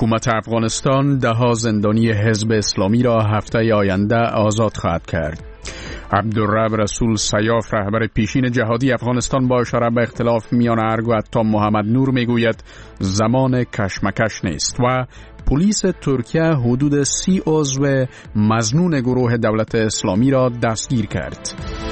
حکومت افغانستان 10 زندانی حزب اسلامی را هفته آینده آزاد خواهد کرد. عبدالرب رسول سیاف رهبر پیشین جهادی افغانستان با اشاره به اختلاف میان ارگ و عطا محمد نور میگوید زمان کشمکش نیست و پلیس ترکیه حدود 30 عضو مظنون گروه دولت اسلامی را دستگیر کرد.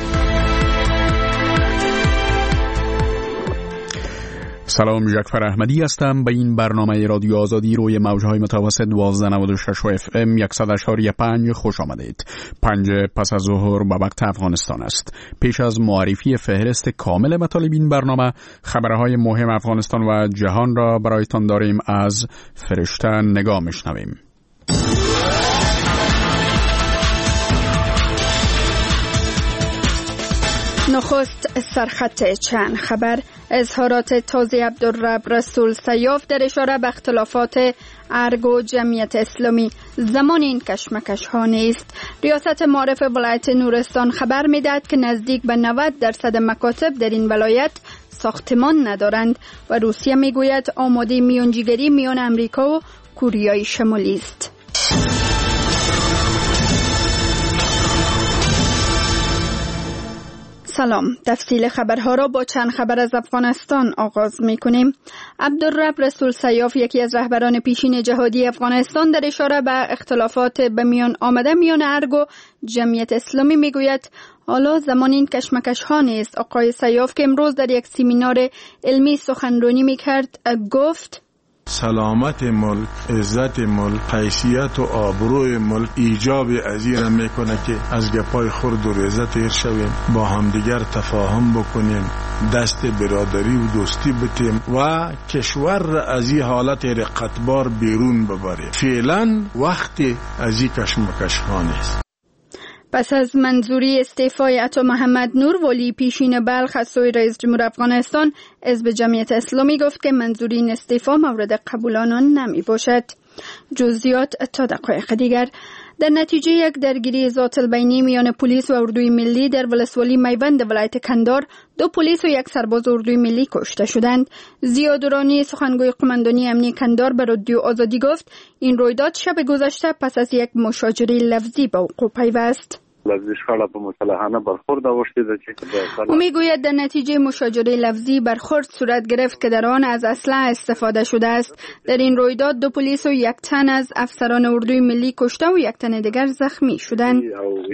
سلام، جعفر احمدی هستم. به این برنامه رادیو آزادی روی موجهای متوسط 1296 و FM 100.5 خوش آمدید. 5 پس از ظهر به وقت افغانستان است. پیش از معرفی فهرست کامل مطالب این برنامه، خبرهای مهم افغانستان و جهان را برایتان داریم. از فرشته نگاه میشنویم. نخست سرخط چند خبر. اظهارات تازه عبدالرب رسول سیاف در اشاره به اختلافات ارگ و جمعیت اسلامی. زمان این کشمکش ها نیست. ریاست معارف ولایت نورستان خبر میدهد که نزدیک به 90% مکاتب در این ولایت ساختمان ندارند و روسیه میگوید آماده میانجیگری میان امریکا و کوریای شمالی است. سلام، تفصیل خبرها را با چند خبر از افغانستان آغاز می‌کنیم. عبدالرب رسول سیاف، یکی از رهبران پیشین جهادی افغانستان، در اشاره به اختلافات به میان آمده میان ارگ و جمعیت اسلامی میگوید حالا زمان این کشمکش ها نیست. آقای سیاف که امروز در یک سمینار علمی سخنرانی میکرد گفت سلامت ملک، عزت ملک، حیثیت و آبروی ملک ایجاب ازیر میکنه که از گپای خرد و ریزه تیر شویم، با همدیگر تفاهم بکنیم، دست برادری و دوستی بتیم و کشور را از این حالت رقتبار بیرون ببریم. فعلا وقت از این کشمکش ها نیست. پس از منظوری استعفای عطا محمد نور، ولی پیشین بلخ از سوی رئیس جمهور افغانستان، حزب جمعیت اسلامی گفت که منظوری این استعفا مورد قبول آنان نمی باشد. جزئیات تا دقایق دیگر. در نتیجه یک درگیری ذات البینی میان پلیس و اردوی ملی در ولسوالی میوند ولایت کندهار، 2 پلیس و 1 سرباز اردوی ملی کشته شدند. ضیا درانی، سخنگوی قماندانی امنی کندهار، به رادیو آزادی گفت این رویداد شب گذشته پس از یک مشاجره لفظی به وقوع پیوست. او میگوید در نتیجه مشاجره لفظی برخورد صورت گرفت که در آن از اسلحه استفاده شده است. در این رویداد 2 پلیس و 1 تن از افسران اردوی ملی کشته و 1 تن دیگر زخمی شدند.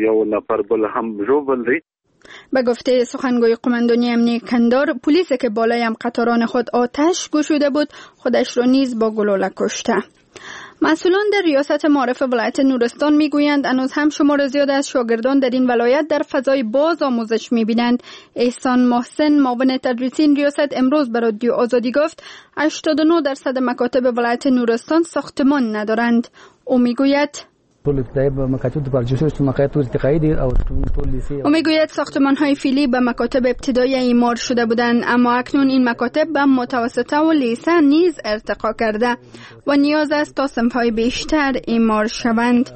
به گفته سخنگوی قماندانی امنی کندهار، پلیس که بالای هم قطاران خود آتش گشوده بود خودش را نیز با گلوله کشته. مسئولان در ریاست معارف ولایت نورستان میگویند هنوز هم شمار زیاد از شاگردان در این ولایت در فضای باز آموزش میبینند. احسان محسن، معاون تدریسی این ریاست، امروز به رادیو آزادی گفت 89% مکاتب ولایت نورستان ساختمان ندارند. او میگوید ساختمان‌های فعلی به مکاتب ابتدایی اعمار شده بودند، اما اکنون این مکاتب به متوسطه و لیسه نیز ارتقا کرده و نیاز است تا صنف‌های بیشتر اعمار شوند.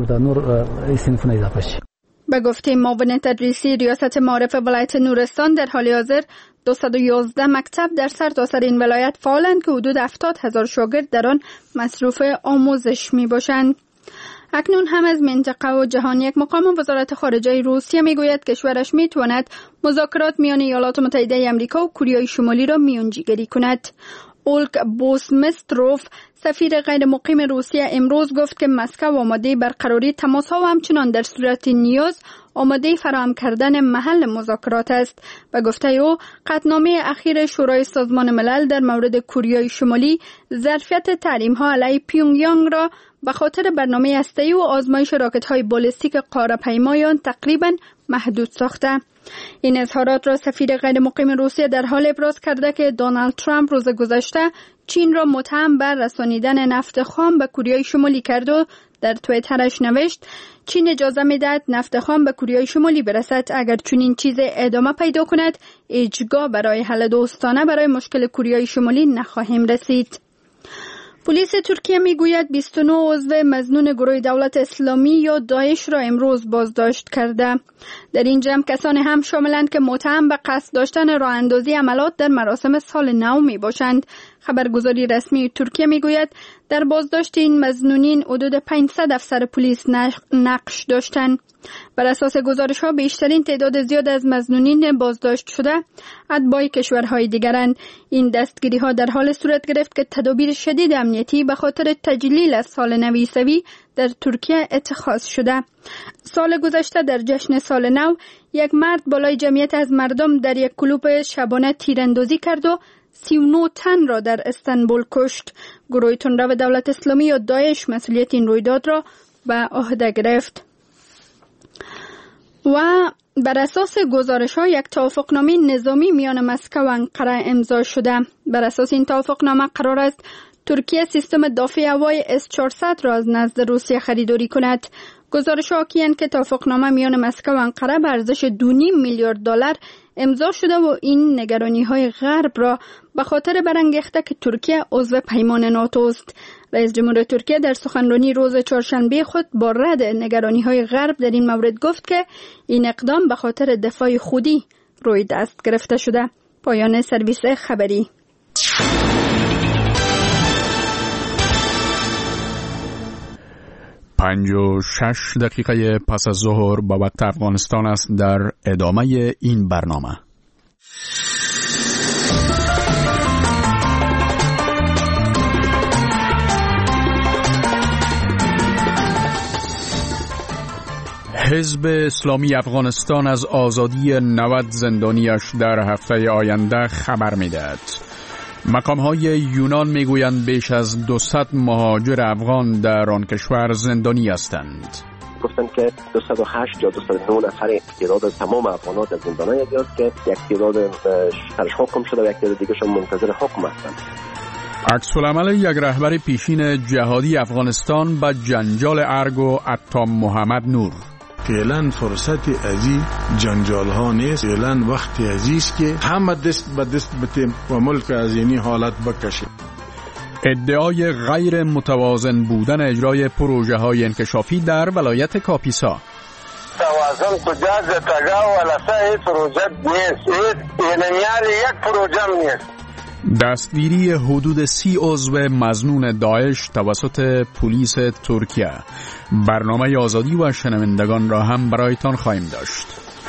به گفته معاون تدریسی ریاست معارف ولایت نورستان، در حال حاضر 211 مکتب در سرتاسر این ولایت فعالند که حدود 70,000 شاگرد در آن مصروف آموزش میباشند. اکنون هم از منطقه و جهان. یک مقام وزارت خارجه روسیه میگوید کشورش میتواند مذاکرات میان ایالات متحده آمریکا و کره شمالی را میانجیگری کند. اولگ بوسمستروف، سفیر غیر مقیم روسیه، امروز گفت که مسکو آماده برقراری تماس‌ها و همچنان در صورت نیاز آماده فراهم کردن محل مذاکرات است. به گفته او، قطعنامه اخیر شورای سازمان ملل در مورد کره شمالی ظرفیت تحریم‌ها علیه پیونگیانگ را به خاطر برنامه هسته‌ای و آزمایش راکت‌های بالستیک قاره‌پیمایان تقریباً محدود ساخته. این اظهارات را سفیر غیر مقیم روسیه در حال ابراز کرده که دونالد ترامپ روز گذشته چین را متهم به رسانیدن نفت خام به کره شمالی کرد و در توییترش نوشت چین اجازه میدهد نفت خام به کره شمالی برسد. اگر چنین چیز ادامه پیدا کند، هیچگاه برای حل دوستانه برای مشکل کره شمالی نخواهیم رسید. پلیس ترکیه میگوید 29 عضو مظنون گروه دولت اسلامی یا داعش را امروز بازداشت کرده. در این جمع کسانی هم شاملند که متهم به قصد داشتن راه اندازی عملات در مراسم سال نو می باشند. خبرگزاری رسمی ترکیه میگوید در بازداشت این مظنونین حدود 500 افسر پلیس نقش داشتند. بر اساس گزارش‌ها بیشترین تعداد زیاد از مظنونین بازداشت شده اتباع کشورهای دیگرند. این دستگیری‌ها در حال صورت گرفت که تدابیر شدید امنیتی به خاطر تجلیل از سال نو عیسوی در ترکیه اتخاذ شده. سال گذشته در جشن سال نو یک مرد بالای جمعیت از مردم در یک کلوب شبانه تیراندازی کرد و 39 تن را در استانبول کشت. گروه تندرو دولت اسلامی یا داعش مسئولیت این رویداد را به عهده گرفت. و بر اساس گزارش‌ها یک توافقنامه نظامی میان مسکو و انقره امضا شده. بر اساس این توافقنامه قرار است ترکیه سیستم دفاعی هوایی S-400 را از نزد روسیه خریداری کند. گزارش‌ها حاکی‌اند که توافقنامه میان مسکو و انقره به ارزش 2.5 میلیارد دلار امضا شده و این نگرانی‌های غرب را به خاطر برانگیخته که ترکیه عضو پیمان ناتو است. رئیس جمهور ترکیه در سخنرانی روز چهارشنبه خود با رد نگرانی‌های غرب در این مورد گفت که این اقدام به خاطر دفاع خودی روی دست گرفته شده. پایان سرویس خبری. 5:06 دقیقه پس از ظهر با وقت افغانستان است. در ادامه این برنامه حزب اسلامی افغانستان از آزادی 90 زندانیش در هفته آینده خبر می‌دهد. مقام‌های یونان میگویند بیش از 200 مهاجر افغان در آن کشور زندانی هستند. گفتن که 208 یا 209 نفر تعداد تمام افغان‌ها در زندان‌های است که یک تعداد سرش حکم شده و یک تعداد دیگه‌شون منتظر حکم هستند. عکس‌العمل یک رهبر پیشین جهادی افغانستان با جنجال ارگ و عطام محمد نور. فعلا فرصت ازی جنجال ها نیست. فعلا وقت ازیست که همه دست به دست بتیم و ملک از اینی حالت بکشیم. ادعای غیر متوازن بودن اجرای پروژه های انکشافی در ولایت کاپیسا. توازن کجاست؟ تگاه و لسه پروژه نیست. این یک پروژه نیست. دستگیری حدود 30 عضو مظنون داعش توسط پلیس ترکیه. برنامه آزادی و شنوندگان را هم برایتان خواهیم داشت.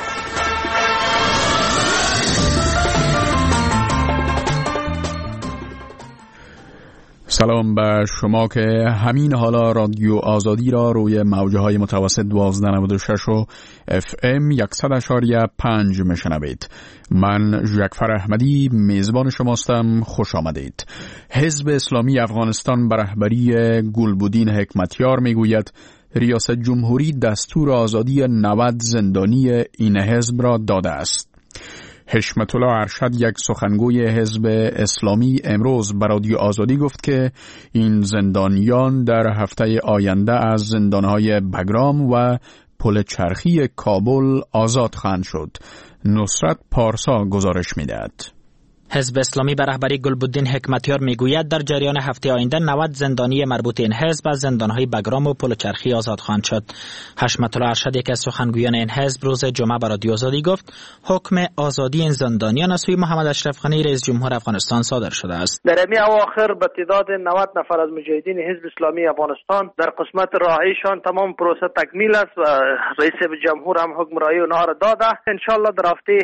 سلام به شما که همین حالا رادیو آزادی را روی موجهای متوسط 1296 و FM 100.5 میشنوید. من جعفر احمدی میزبان شماستم. خوش آمدید. حزب اسلامی افغانستان به رهبری گلبدین حکمتیار میگوید ریاست جمهوری دستور آزادی 90 زندانی این حزب را داده است. حشمت الله ارشد، یک سخنگوی حزب اسلامی، امروز به رادیو آزادی گفت که این زندانیان در هفته آینده از زندانهای بگرام و پل چرخی کابل آزاد خواهند شد. نصرت پارسا گزارش می‌دهد. حزب اسلامی به رهبری گلبدین حکمتیار میگوید در جریان هفته آینده 90 زندانی مربوط این حزب از زندانهای بگرام و پل چرخی آزاد خواهند شد. حشمت الله ارشد، یکی از سخنگویان این حزب، روز جمعه به رادیو آزادی گفت حکم آزادی این زندانیان از سوی محمد اشرف غنی رئیس جمهور افغانستان صادر شده است. در این اواخر به تعداد 90 نفر از مجاهدین حزب اسلامی افغانستان در قسمت راهیشان تمام پروسه تکمیل است و رئیس جمهور هم حکم راهی اونها را داده. ان شاء الله در هفته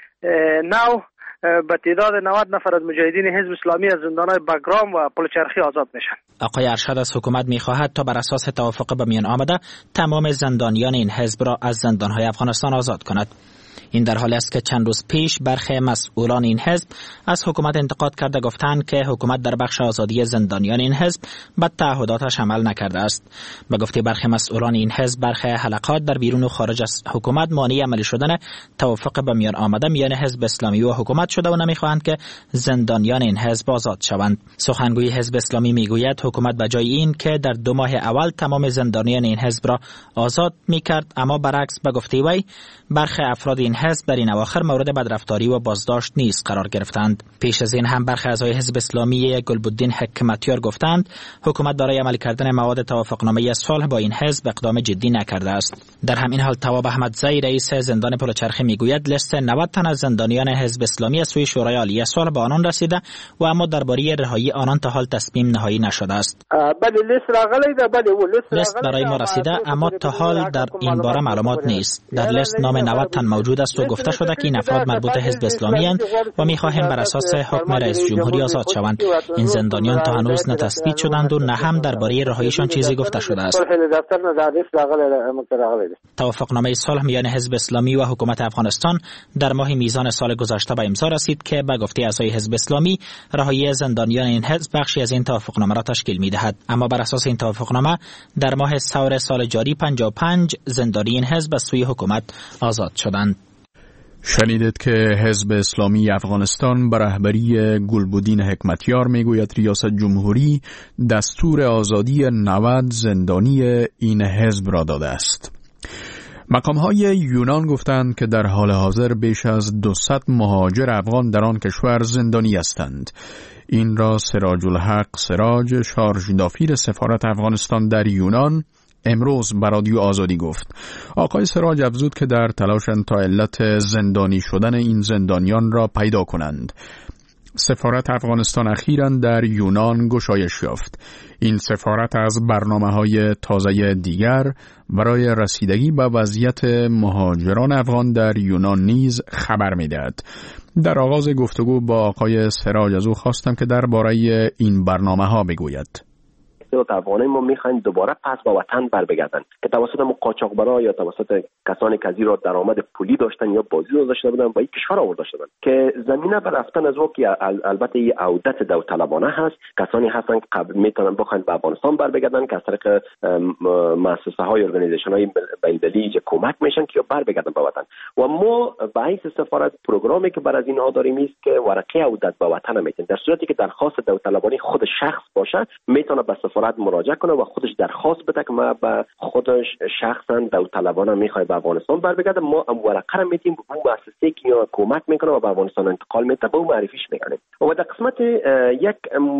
نو به تعداد 90 نفر از مجاهدین حزب اسلامی از زندانهای بگرام و پل چرخی آزاد میشن. آقای ارشد از حکومت میخواهد تا بر اساس توافق به میان آمده تمام زندانیان این حزب را از زندانهای افغانستان آزاد کند. این در حالی است که چند روز پیش برخی مسئولان این حزب از حکومت انتقاد کرده گفتند که حکومت در بخش آزادی زندانیان این حزب به تعهداتش عمل نکرده است. به گفته برخی مسئولان این حزب برخی حلقات در بیرون و خارج از حکومت مانع عملی شدن توافق به میان آمده میان حزب اسلامی و حکومت شده و نمیخواهند که زندانیان این حزب آزاد شوند. سخنگوی حزب اسلامی میگوید حکومت به جای این که در 2 ماه اول تمام زندانیان این حزب را آزاد میکرد، اما برعکس به گفته وی برخی افراد این حزب در این اواخر مورد بدرفتاری و بازداشت نیز قرار گرفتند. پیش از این هم برخی اعضای حزب اسلامی گلبدین حکمتیار گفتند حکومت برای عملی کردن مواد توافقنامه صلح با این حزب اقدام جدی نکرده است. در همین حال تواب احمدزئی رئیس زندان پلچرخی میگوید لیست 90 تن از زندانیان حزب اسلامی از سوی شورای عالی صلح به آنان رسیده و اما درباره رهایی آنان تا حال تصمیم نهایی نشده است. لیست برای ما رسیده اما تا حال در این باره معلومات نیست. در لیست نام 90 تن موجود است و گفته شده که این افراد مربوط حزب اسلامی اند و می‌خواهیم بر اساس حکم رئیس جمهوری آزاد شوند. این زندانیان تا هنوز نه تثبیت شدند و نه هم درباره رهاییشان چیزی گفته شده است. توافقنامه صلح میان حزب اسلامی و حکومت افغانستان در ماه میزان سال گذشته به امضا رسید که به گفته اعضای حزب اسلامی رهایی زندانیان این حزب بخشی از این توافقنامه را تشکیل می‌دهد. اما بر اساس این توافقنامه در ماه سور سال جاری 55 زندانی این حزب از سوی حکومت آزاد شدند. شنیدید که حزب اسلامی افغانستان به رهبری گلبدین حکمتیار میگوید ریاست جمهوری دستور آزادی 90 زندانی این حزب را داده است. مقام‌های یونان گفتند که در حال حاضر بیش از 200 مهاجر افغان در آن کشور زندانی هستند. این را سراج الحق سراج شارژدافیر سفارت افغانستان در یونان امروز به رادیو آزادی گفت. آقای سراج افزود که در تلاشند تا علت زندانی شدن این زندانیان را پیدا کنند. سفارت افغانستان اخیراً در یونان گشایش یافت. این سفارت از برنامه‌های تازه دیگر برای رسیدگی به وضعیت مهاجران افغان در یونان نیز خبر می‌دهد. در آغاز گفتگو با آقای سراج از او خواستم که درباره این برنامه‌ها بگوید. افغانای ما میخواین دوباره پس به وطن بر بگردن که توسط قاچاقبرا یا توسط کسانی که از ایران درآمد پولی داشتن یا بازی داشته بودن با این کشور آورده شدن که زمینه بر رفتن از وقتی البته این عودت داوطلبانه هست. کسانی هستن که قبل میتونن بخواین به افغانستان بر بگردن که از طریق مؤسسه های ارگانیزیشن های بین‌المللی کمک میشن که بر بگردن به وطن. و ما به این سفارت پروگرامی که بر از اینها داریم است که ورقه عودت به وطن میتن. در صورتی که درخواست داوطلبانی خود شخص باشه میتونه به سفارت مراجعه کنه و خودش درخواست بده که ما به خودش شخصا داوطلبانه میخواد به افغانستان بر بگرده. ما ورقه رو میدیم به اون مؤسسه‌ای که کمک میکنه و به افغانستان انتقال میده به اون معرفیش میکنه. و در قسمت یک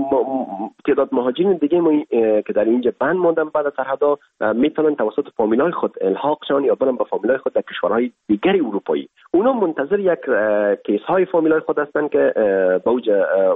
تعداد مهاجرین دیگه ما که در اینجا بند موندن بعد از سرحدا میتونن توسط فامیلای خود الحاق شون یا برن به فامیلای خود در کشورهای دیگری اروپایی. اونا منتظر یک کیس های فامیلای خود هستن که به اوج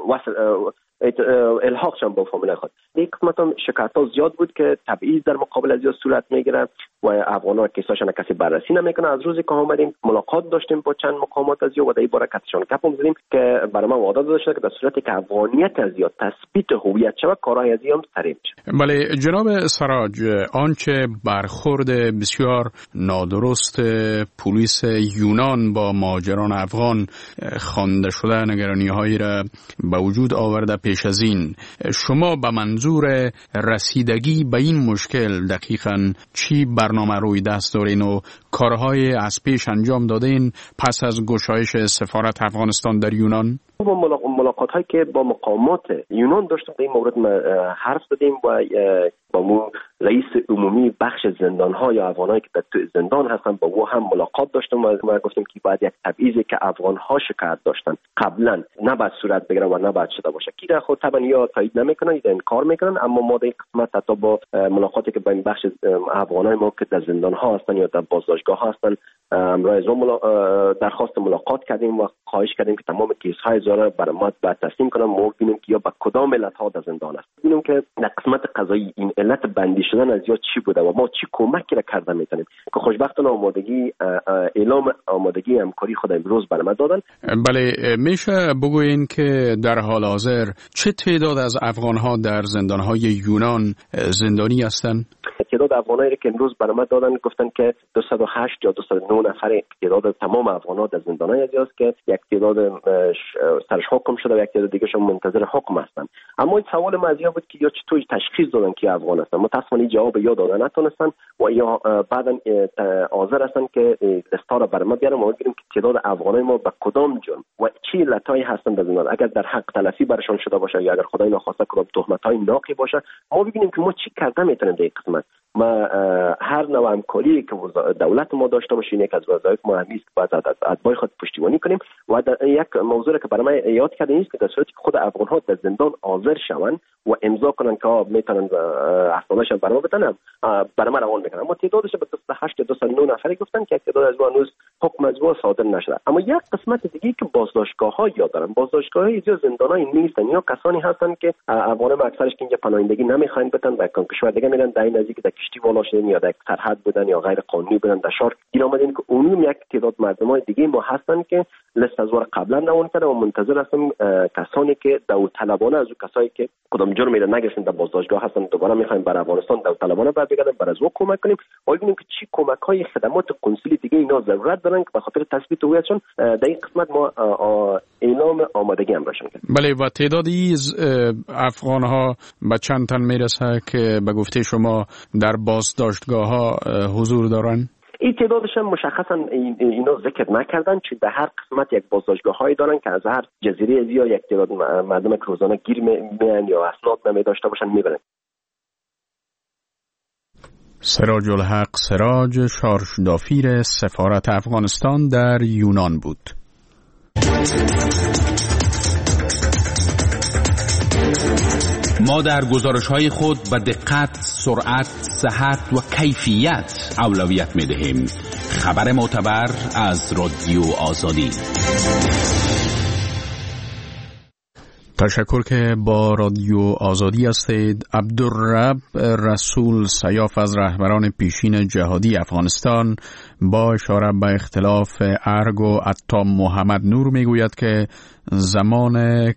الحاق شدن با فامیلای خود. یک قسمت هم شکایت‌ها زیاد بود که تبعیض در مقابل از صورت میگیره و افغان‌ها کیساشون کسی بررسی نمیکنه. از روزی که اومدیم ملاقات داشتیم با چند مقامات از و در این باره کاتشون کپم زدیم که برای ما وعده داده شده که در صورتی که افغانیت از یا تثبیت هویت شود کارهای از هم سریع میشه. بله جناب سراج، آنچه برخورد بسیار نادرست پلیس یونان با مهاجران افغان خوانده شده نگرانی‌هایی را به وجود آورده پیش از این، شما به منظور رسیدگی به این مشکل دقیقاً چی برنامه روی دست دارین و کارهای از پیش انجام دادین پس از گشایش سفارت افغانستان در یونان؟ با ملاقات هایی که با مقامات یونان داشتیم در این مورد حرف زدیم و با رئیس عمومی بخش زندان ها یا افغانایی که در زندان هستن با او هم ملاقات داشتم و ما گفتیم که باید یک تبعیضی که افغان ها شکایت داشتن قبلا نباید صورت بگیره و نباید شده باشه که خود طبعا یا تایید نمیکنن یا انکار میکنن. اما ما در این قسمت حتی با ملاقاتی که با این بخش افغانای ما که در زندان ها هستن یا در بازداشتگاه هستن امروز درخواست ملاقات کردیم و خواهش کردیم که تمام کیس های زاره برای ما باید تسلیم کنن. ما ببینیم که یا با کدام علت ها در زندان است، ببینیم که در قسمت قضایی این علت بندی شدن از یا چی بوده و ما چی کمکی را کرده میتونیم که خوشبختانه اعلام آمادگی همکاری خود امروز برای ما دادن. بله، میشه بگوین که در حال حاضر چه تعداد از افغان ها در زندان های یونان زندانی هستند؟ تعداد افغانایی که امروز برای ما دادن گفتن که 208 یا 209 نفر تعداد تمام افغان‌ها در زندان‌های است که یک تعداد سرش حکم شده و یک تعداد دیگه‌شون منتظر حکم هستن. اما این سوال ما از بود که یا چطور تشخیص دادن که افغان هستن. متأسفانه جواب یا دادن نتونستن و یا بعداً حاضر هستن که دستا را برای ما بیارن و ببینیم که تعداد افغانای ما به کدام جرم و چه علتایی هستن در زندان. اگر در حق تلفی برشون شده باشه یا اگر خدای ناخواسته کدام تهمت‌های ناقی باشه ما ببینیم که ما چی کرده میتونیم در این قسمت. ما هر نوع همکاری که دولت ما داشته باشه اینه یک از وظایف ما همیست که باید از اتباع خود پشتیبانی کنیم. و یک موضوع که برای من یاد کرده است که در صورتی که خود افغان ها در زندان حاضر شوند و امضا کنن که میتونن افغانش برای ما بدن، برای ما روان میکنن. اما تعدادش به 28 209 نفری گفتن که تعداد از ما هنوز حکم از ما صادر نشده. اما یک قسمت دیگه که بازداشتگاه ها یاد دارن، بازداشتگاه های زیاد زندانای نیستن یا کسانی هستن که افغان ما اکثرش که اینجا پناهندگی نمیخواین بدن و کشور دیگه میرن در این نزدیک در کشتی والا شدن یا در سرحد بودن یا غیر قانونی بودن در شهر گیر آمدن که اونم یک تعداد مردمای دیگه ما هستن که لیست از قبلا روان کرده و منتظر هستم کسانی که داوطلبانه از اون کسایی که کدام جرم میره نگرفتن در بازداشتگاه هستن دوباره میخوایم بر افغانستان داوطلبانه برگردن، بر از او کمک کنیم و ببینیم که چی کمک های خدمات کنسولی دیگه اینا ضرورت دارن که به خاطر تثبیت هویتشون. در این قسمت ما اعلام آمادگی هم راشون کردیم. بله، و تعدادی افغان ها به چند تن میرسه که به گفته شما در بازداشتگاه ها حضور دارن؟ این تعدادش هم مشخصا اینا ذکر نکردن، چون در هر قسمت یک بازداشتگاه هایی دارن که از هر جزیره یا یک تعداد مردم که روزانه گیر میان یا اسناد نمی داشته باشن میبرن. سراج الحق سراج شارشدافیر سفارت افغانستان در یونان بود. ما در گزارش‌های خود به دقت، سرعت، صحت و کیفیت اولویت می‌دهیم. خبر معتبر از رادیو آزادی. تشکر که با رادیو آزادی هستید. عبدالرب رسول سیاف از رهبران پیشین جهادی افغانستان با اشاره به اختلاف ارگ و عطا محمد نور میگوید که زمان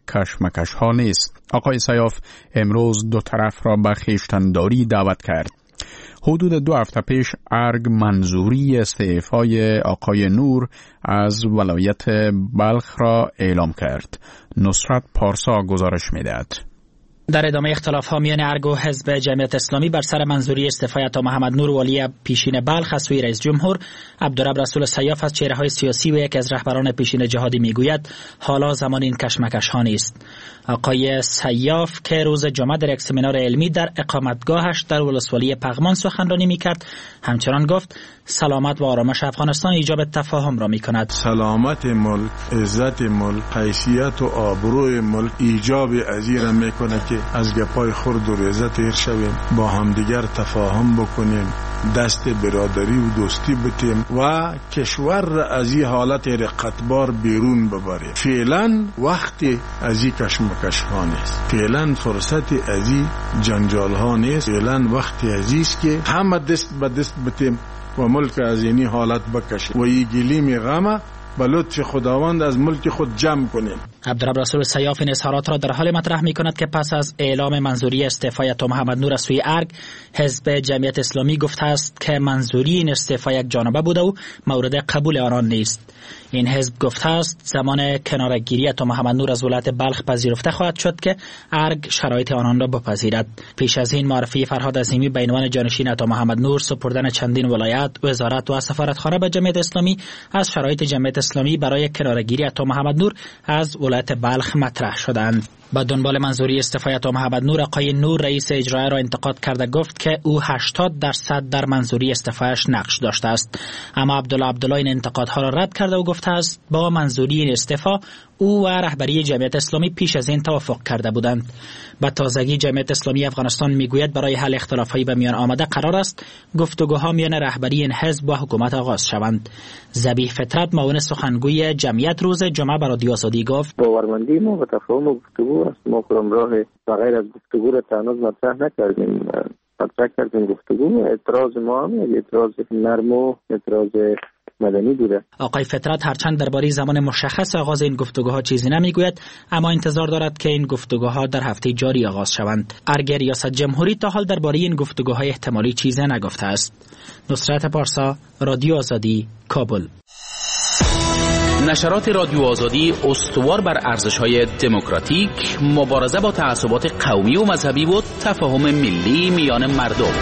کشمکش ها نیست. آقای سیاف امروز دو طرف را به خویشتن‌داری دعوت کرد. حدود 2 هفته پیش ارگ منظوری استعفای آقای نور از ولایت بلخ را اعلام کرد. نصرت پارسا گزارش می‌دهد. در ادامه اختلاف‌ها میان ارگ و حزب جمعیت اسلامی بر سر منظوری استعفای عطا محمد نور والی پیشین بلخ از سوی رئیس جمهور، عبدالرب رسول سیاف از چهره‌های سیاسی و یکی از رهبران پیشین جهادی میگوید حالا زمان این کشمکش‌ها نیست. آقای سیاف که روز جمعه در یک سمینار علمی در اقامتگاهش در ولسوالی پغمان سخنرانی میکرد، همچنان گفت سلامت و آرامش افغانستان ایجاب تفاهم را میکند. سلامت ملک، عزت ملک، حیثیت و آبروی ملک ایجاب ازیر میکنه که از گپای خرد و ریزت ایر شویم، با همدیگر تفاهم بکنیم، دست برادری و دوستی بتیم و کشور را از این حالت رقتبار بیرون ببریم. فعلا وقت از این کشمکش ها نیست، فعلا فرصت از این جنجال ها نیست، فعلا وقت عزیز که همه دست به دست بتیم و ملک از اینی حالت بکشیم و این گلیم غمه به لطف خداوند از ملک خود جمع کنیم. عبدالرب رسول سیاف این اظهارات را در حال مطرح می کند که پس از اعلام منظوری استعفای عطا محمد نور از سوی ارگ، حزب جمعیت اسلامی گفته است که منظوری این استعفا یک جانبه بوده و مورد قبول آنان نیست. این حزب گفته است زمان کنارگیری عطا محمد نور از ولایت بلخ پذیرفته خواهد شد که ارگ شرایط آنان را بپذیرد. پیش از این معرفی فرهاد عظیمی به عنوان جانشین عطا محمد نور، سپردن چندین ولایت، وزارت و سفارتخانه به جمعیت اسلامی از شرایط جمعیت اسلامی برای کنارگیری عطا محمد نور از ولایت بلخ مطرح شدند. با دنبال منظوری استعفای عطا محمد نور، آقای نور رئیس اجرایی را انتقاد کرده گفت که او 80% در منظوری استعفایش نقش داشته است. اما عبدالله این انتقادها را رد کرده و گفته است با منظوری این استعفا او و رهبری جمعیت اسلامی پیش از این توافق کرده بودند. با تازگی جمعیت اسلامی افغانستان میگوید برای حل اختلاف‌های به میان آمده قرار است گفتگوها میان رهبری این حزب و حکومت آغاز شوند. ذبیح فطرت معاون سخنگوی جمعیت روز جمعه برای رادیو آزادی گفت باورمندی ما به تفاهم و گفتگو است. ما راه غیر از گفتگو را هنوز مطرح نکردیم. مطرح کردیم گفتگو. اعتراض ما هم اعتراض نرم و اعتراض مدنی بوده. آقای فطرت هرچند درباره زمان مشخص آغاز این گفتگوها چیزی نمیگوید، اما انتظار دارد که این گفتگوها در هفته جاری آغاز شوند. ارگ ریاست جمهوری تا حال درباره این گفتگوهای احتمالی چیزی نگفته است. نصرت پارسا، رادیو آزادی، کابل. نشرات رادیو آزادی استوار بر ارزش‌های دموکراتیک، مبارزه با تعصبات قومی و مذهبی و تفاهم ملی میان مردم.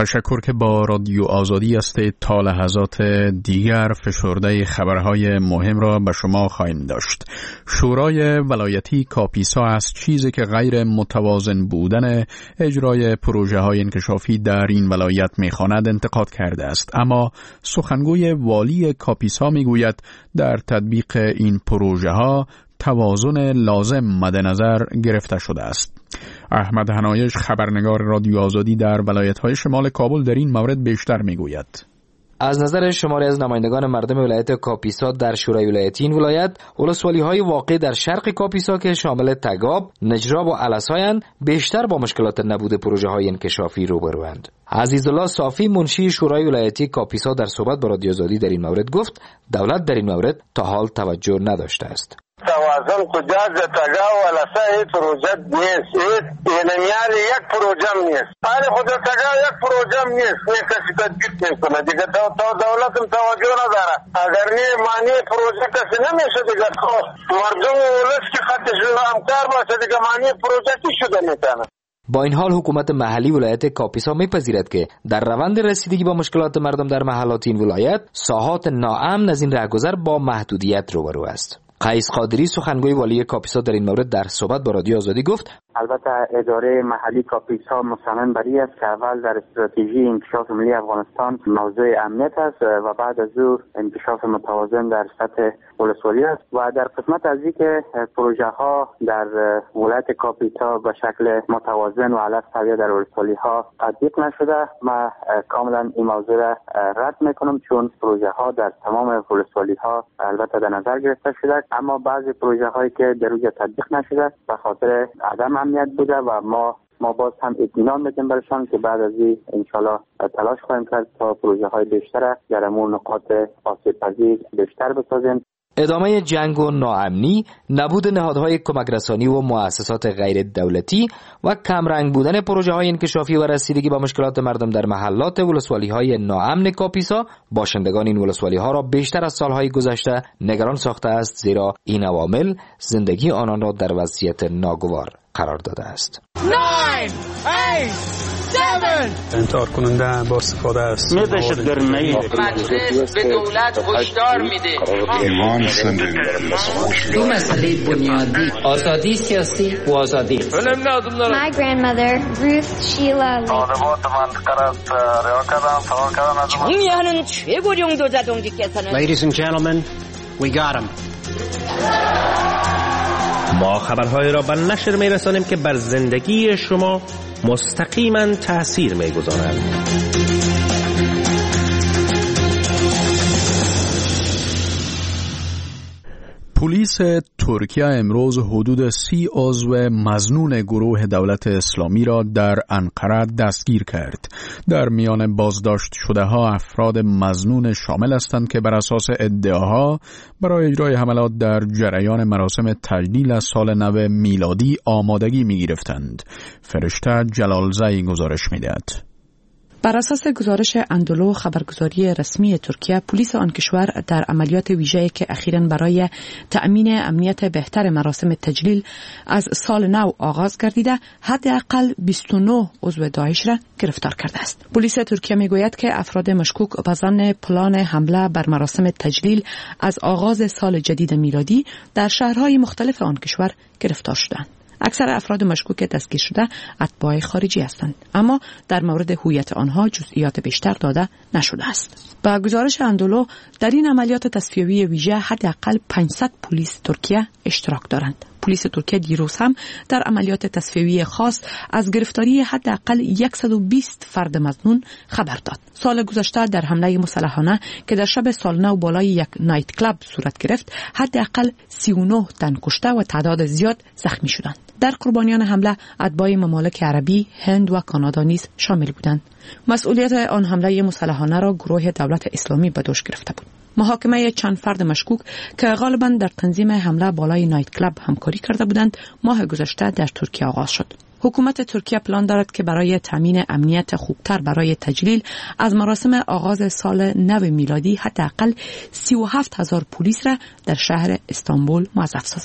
تشکر که با رادیو آزادی هستید. تا لحظات دیگر فشرده خبرهای مهم را به شما خواهیم داشت. شورای ولایتی کاپیسا از چیزی که غیر متوازن بودن اجرای پروژه های انکشافی در این ولایت می‌خواند انتقاد کرده است، اما سخنگوی والی کاپیسا میگوید در تطبیق این پروژه ها توازن لازم مد نظر گرفته شده است. احمد حنایش خبرنگار رادیو آزادی در ولایت‌های شمال کابل در این مورد بیشتر میگوید. از نظر شماری از نمایندگان مردم ولایت کاپیسا در شورای ولایتی این ولایت، ولسوالی‌های واقع در شرق کاپیسا که شامل تگاب، نجراب و علسایند بیشتر با مشکلات نبود پروژه‌های انکشافی روبروند. عزیزالله صافی منشی شورای ولایتی کاپیسا در صحبت با رادیو آزادی در این مورد گفت دولت در این مورد تا حال توجه نداشته است. توازن کجا تگا و علسا هیچ پروژه نیست، یعنی یک پروژه نیست. حالی خود تگا یک پروژه نیست، نه کسی تطبیق میکنه دیگه. دولت هم توجه نداره. اگر نه معنی پروژه کسی نمیشه دیگه، مردم ولش که خطش همکار باشه دیگه معنی پروژه کی شده میتونه. با این حال حکومت محلی ولایت کاپیسا میپذیرد که در روند رسیدگی با مشکلات مردم در محلات این ولایت ساحات ناامن از این رهگذر با محدودیت روبرو است. قیس قادری سخنگوی والی کاپیسا در این مورد در صحبت با رادیو آزادی گفت البته اداره محلی کاپیسا مصمم بر این است که اول در استراتژی انکشاف ملی افغانستان موضوع امنیت است و بعد از او انکشاف متوازن در سطح ولسوالی است و در قسمت از اینکه پروژه ها در ولایت کاپیسا به شکل متوازن و علی سویه در ولسوالی ها تطبیق نشده، ما کاملا این موضوع را رد میکنم، چون پروژه ها در تمام ولسوالی ها البته در نظر گرفته شده، اما بعضی پروژه هایی که در روی تطبیق نشده به خاطر عدم امنیت بوده و ما باز هم اطمینان میدیم برشان که بعد از این انشالله تلاش خواهیم کرد تا پروژه های بیشتر در امور نقاط آسیب پذیر بیشتر بسازیم. ادامه جنگ و ناامنی، نبود نهادهای کمک رسانی و مؤسسات غیر دولتی و کمرنگ بودن پروژه های انکشافی و رسیدگی با مشکلات مردم در محلات ولسوالی های ناامن کاپیسا باشندگان این ولسوالی ها را بیشتر از سالهای گذشته نگران ساخته است، زیرا این عوامل زندگی آنان را در وضعیت ناگوار قرار داده است. 9 8 7 انتحار کننده با استفاده است. مجلس به دولت هشدار میده دو مسئله بنیادی، آزادی سیاسی و آزادی. My grandmother Ruth Sheila 정리하는 최고령 도자동지께서는 Ladies and gentlemen, we got him. ما خبرهای را به نشر می‌رسانیم که بر زندگی شما مستقیما تأثیر می‌گذارند. پلیس ترکیه امروز حدود 30 عضو مظنون گروه دولت اسلامی را در انقره دستگیر کرد. در میان بازداشت شده ها افراد مظنون شامل هستند که بر اساس ادعاها برای اجرای حملات در جریان مراسم تجلیل از سال نو میلادی آمادگی می گرفتند. فرشته جلالزایی گزارش می دهد. بر اساس گزارش اندولو خبرگزاری رسمی ترکیه، پلیس آن کشور در عملیات ویژه‌ای که اخیراً برای تأمین امنیت بهتر مراسم تجلیل از سال نو آغاز گردیده، حداقل 29 عضو داعش را گرفتار کرده است. پلیس ترکیه میگوید که افراد مشکوک به ظن پلان حمله بر مراسم تجلیل از آغاز سال جدید میلادی در شهرهای مختلف آن کشور گرفتار شدند. اکثر افراد مشکوک دستگیر شده اتباع خارجی هستند، اما در مورد هویت آنها جزئیات بیشتر داده نشده است. با گزارش اندولو در این عملیات تصفیوی ویژه حداقل 500 پلیس ترکیه اشتراک دارند. پلیس ترکیه دیروز هم در عملیات تصفیوی خاص از گرفتاری حداقل 120 فرد مظنون خبر داد. سال گذشته در حمله مسلحانه که در شب سال نو بالای یک نایت کلاب صورت گرفت، حداقل 39 تن کشته و تعداد زیاد زخمی شدند. در قربانیان حمله اتباع ممالک عربی، هند و کانادا نیز شامل بودند. مسئولیت آن حمله مسلحانه را گروه دولت اسلامی به دوش گرفته بود. محاکمه چند فرد مشکوک که غالباً در تنظیم حمله بالای نایت کلاب همکاری کرده بودند، ماه گذشته در ترکیه آغاز شد. حکومت ترکیه پلان دارد که برای تامین امنیت خوبتر برای تجلیل از مراسم آغاز سال نو میلادی حداقل 37,000 پلیس را در شهر استانبول موظف سازد.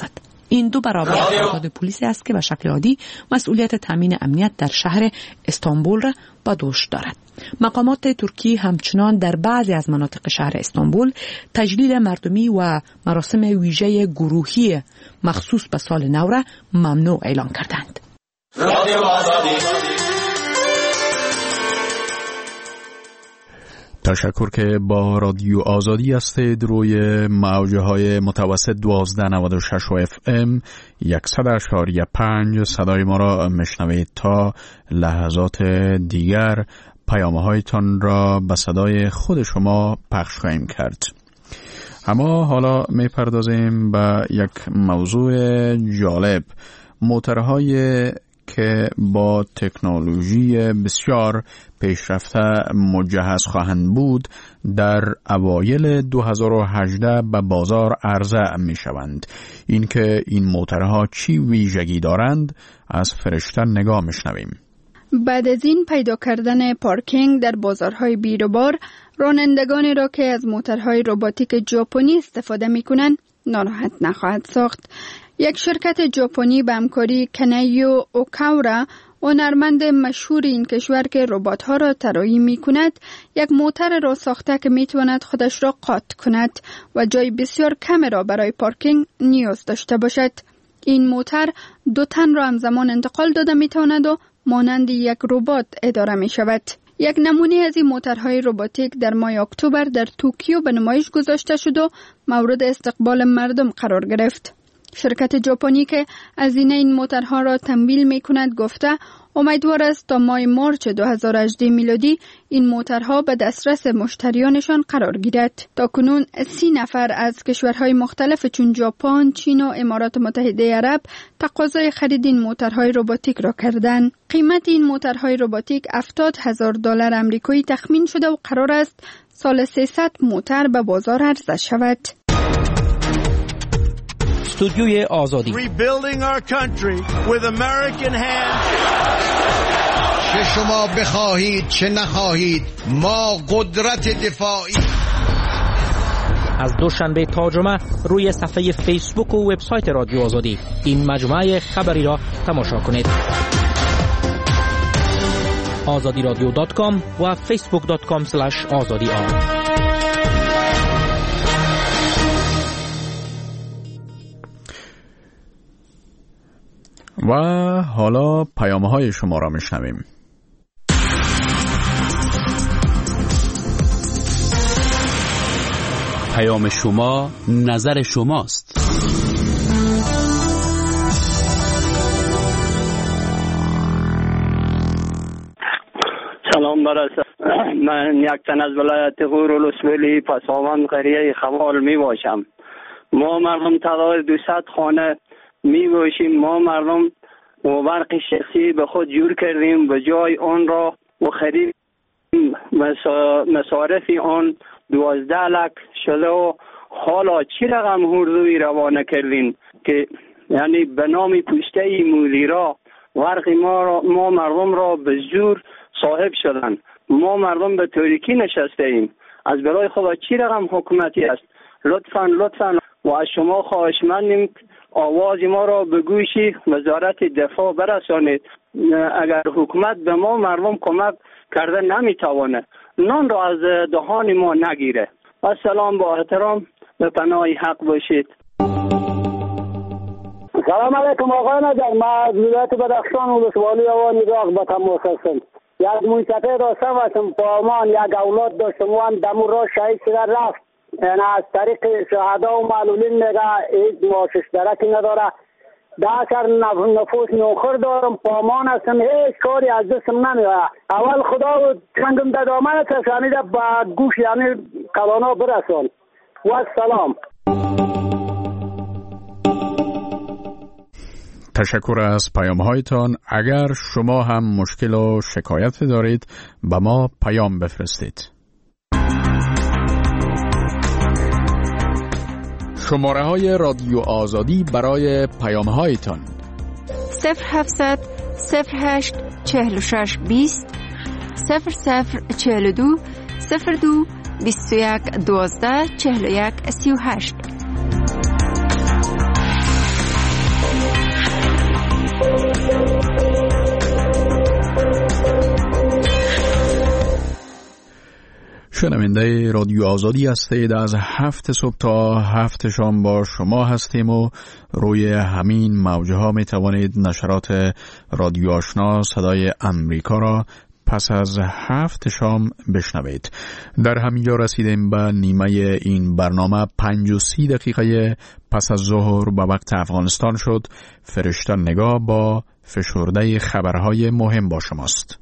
این 2 برابر تعداد پلیسی است که به شکل عادی مسئولیت تامین امنیت در شهر استانبول را به دوش دارد. مقامات ترکی همچنان در بعضی از مناطق شهر استانبول تجلیل مردمی و مراسم ویژه گروهی مخصوص به سال نو را ممنوع اعلام کردند. تشکر که با رادیو آزادی هستید. روی موج‌های متوسط 1296 و اف ام 100.5 صدای ما را میشنوید. تا لحظات دیگر پیام‌هایتان را به صدای خود شما پخش خواهیم کرد. اما حالا میپردازیم به یک موضوع جالب. موتورهای که با تکنولوژی بسیار پیشرفته مجهز خواهند بود در اوایل 2018 به بازار عرضه می شوند. اینکه این موتورها چی ویژگی دارند از فرشته نگاه می شنویم. بعد از این پیدا کردن پارکینگ در بازارهای بیروبار، رانندگانی را که از موتورهای رباتیک ژاپنی استفاده می کنند ناراحت نخواهد ساخت. یک شرکت ژاپنی به همکاری کنایو اوکاورا، هنرمند مشهور این کشور که ربات‌ها را طراحی می‌کند، یک موتور را ساخته که می‌تواند خودش را قاط کند و جای بسیار کم را برای پارکینگ نیاز داشته باشد. این موتور 2 تن را همزمان انتقال داده می‌تواند و مانند یک ربات اداره می‌شود. یک نمونه از این موتورهای رباتیک در ماه اکتبر در توکیو به نمایش گذاشته شد و مورد استقبال مردم قرار گرفت. شرکت ژاپنی که هزینه این موتورها را تمویل می‌کند گفته امیدوار است تا ماه مارچ 2018 میلادی این موتورها به دسترس مشتریانشان قرار گیرد. تاکنون 30 نفر از کشورهای مختلف چون ژاپن، چین و امارات متحده عرب تقاضای خرید این موتورهای رباتیک را کردند. قیمت این موتورهای رباتیک $70,000 آمریکایی تخمین شده و قرار است سال 300 موتور به بازار عرضه شود. استودیوی آزادی. Rebuilding our country with American hands. چه شما بخواهید چه نخواهید ما قدرت دفاعی. از دوشنبه تا جمعه روی صفحه فیسبوک و وبسایت رادیو آزادی این مجموعه خبری را تماشا کنید. azadiradio.com و facebook.com/azadi. و حالا پیام‌های شما را میشنویم. پیام شما نظر شماست. سلام برسه. من یک تن از ولایت غور الاسولی پساوند قریه خوال می باشم. ما مردم تعداد 200 خانه می باشیم. ما مردم و برق شخصی به خود جور کردیم، به جای آن را و خرید مصارف آن 12 لک شده و حالا چی رقم هردوی روانه کردین که یعنی به نام پوسته مدیرا برق ما مردم را به زور صاحب شدن. ما مردم به تاریکی نشسته ایم. از برای خدا چی رقم حکومتی است؟ لطفاً و از شما خواهشمندیم آواز ما را به گوش وزارت دفاع برسانید. اگر حکومت به ما مردم کمک کرده نمیتوانه نان را از دهان ما نگیره. السلام، با احترام به پناه حق باشید. سلام علیکم آقای نجار. من از ولایت بدخشان ولسوالی آوان عراق به تماس هستم. یک موسیقی داشتم هستم پامان، یک اولاد داشتم و هم دمو را شهید شده رفت. یعنی از طریق شهدا و معلولین میگه هیچ معاشش درکی نداره. 10 نفوس نوخر دارم، پامان هستم، هیچ کاری از دستم نمیاد. اول خدا چنگم در دامن تشانیده با گوش یعنی قلانا برسان. و سلام. تشکر از پیام‌هایتان. اگر شما هم مشکل و شکایت دارید به ما پیام بفرستید. شماره‌های رادیو آزادی برای پیام‌هایتان 0700 08 46 20 0042 02 21 12 41 38. شنونده رادیو آزادی هستید. از 7 صبح تا 7 شام با شما هستیم و روی همین موجه ها می توانید نشرات رادیو آشنا صدای امریکا را پس از 7 شام بشنوید. در همینجا رسیدیم به نیمه این برنامه. 35 دقیقه پس از ظهر به وقت افغانستان شد. فرشته نگاه با فشرده خبرهای مهم با شماست.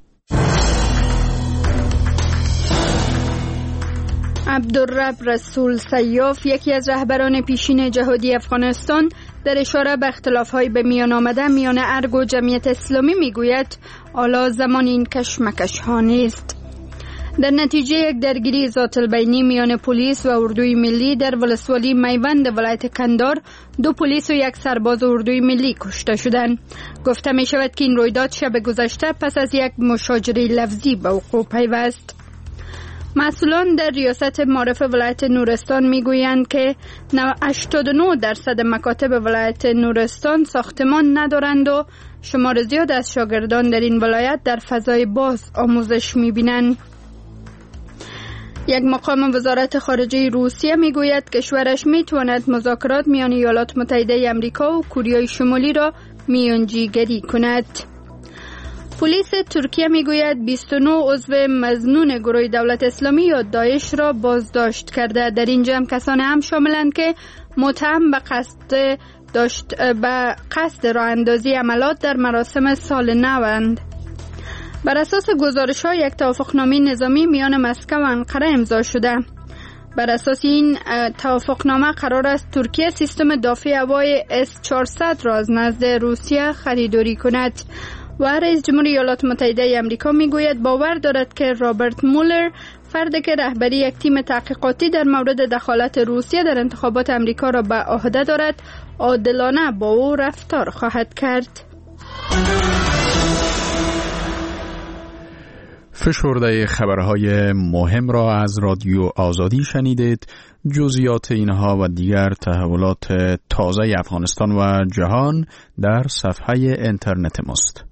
عبدالرب رسول سیاف، یکی از رهبران پیشین جهادی افغانستان، در اشاره به اختلاف‌های به میان آمده میان ارگ و جمعیت اسلامی میگوید حالا زمان این کشمکش‌ها نیست. در نتیجه یک درگیری ذات البینی میان پلیس و اردوی ملی در ولسوالی میوند ولایت کندهار، 2 پلیس و 1 سرباز اردوی ملی کشته شدند. گفته می شود که این رویداد شب گذشته پس از یک مشاجره لفظی به وقوع پیوست. مسئولان در ریاست معارف ولایت نورستان میگویند که 89% مکاتب ولایت نورستان ساختمان ندارند و شمار زیاد از شاگردان در این ولایت در فضای باز آموزش میبینند. یک مقام وزارت خارجه روسیه میگوید کشورش میتواند مذاکرات میان ایالات متحده آمریکا و کره شمالی را میانجیگری کند. پلیس ترکیه میگوید 29 عضو مظنون گروه دولت اسلامی یا داعش را بازداشت کرده. در این جمع کسان هم شاملند که متهم به قصد راه اندازی عملات در مراسم سال نوند. بر اساس گزارش‌ها یک توافقنامه نظامی میان مسکو و انقره امضا شده. بر اساس این توافقنامه قرار است ترکیه سیستم دفاع هوایی S-400 را از نزد روسیه خریداری کند. و رئیس جمهور ایالات متحده آمریکا میگوید باور دارد که رابرت مولر، فردی که رهبری یک تیم تحقیقاتی در مورد دخالت روسیه در انتخابات آمریکا را به عهده دارد، عادلانه با او رفتار خواهد کرد. فشرده خبرهای مهم را از رادیو آزادی شنیدید. جزئیات اینها و دیگر تحولات تازه افغانستان و جهان در صفحه اینترنت ماست.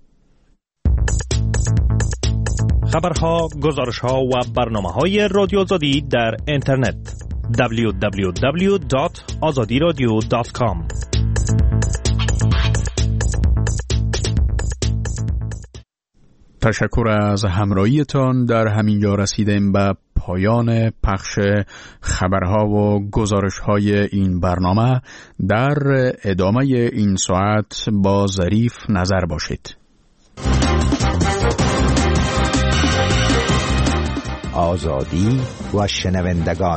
خبرها، گزارشها و برنامه‌های رادیو آزادی در اینترنت www.azadiradio.com. تشکر از همراهیتان. در همینجا رسیدیم به پایان پخش خبرها و گزارش‌های این برنامه. در ادامه این ساعت با ظریف نظر باشید. آزادی و شنوندگان.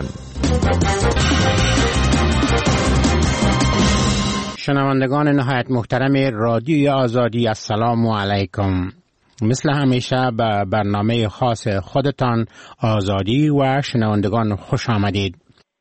شنوندگان نهایت محترم رادیوی آزادی، السلام علیکم. مثل همیشه به برنامه خاص خودتان آزادی و شنوندگان خوش آمدید.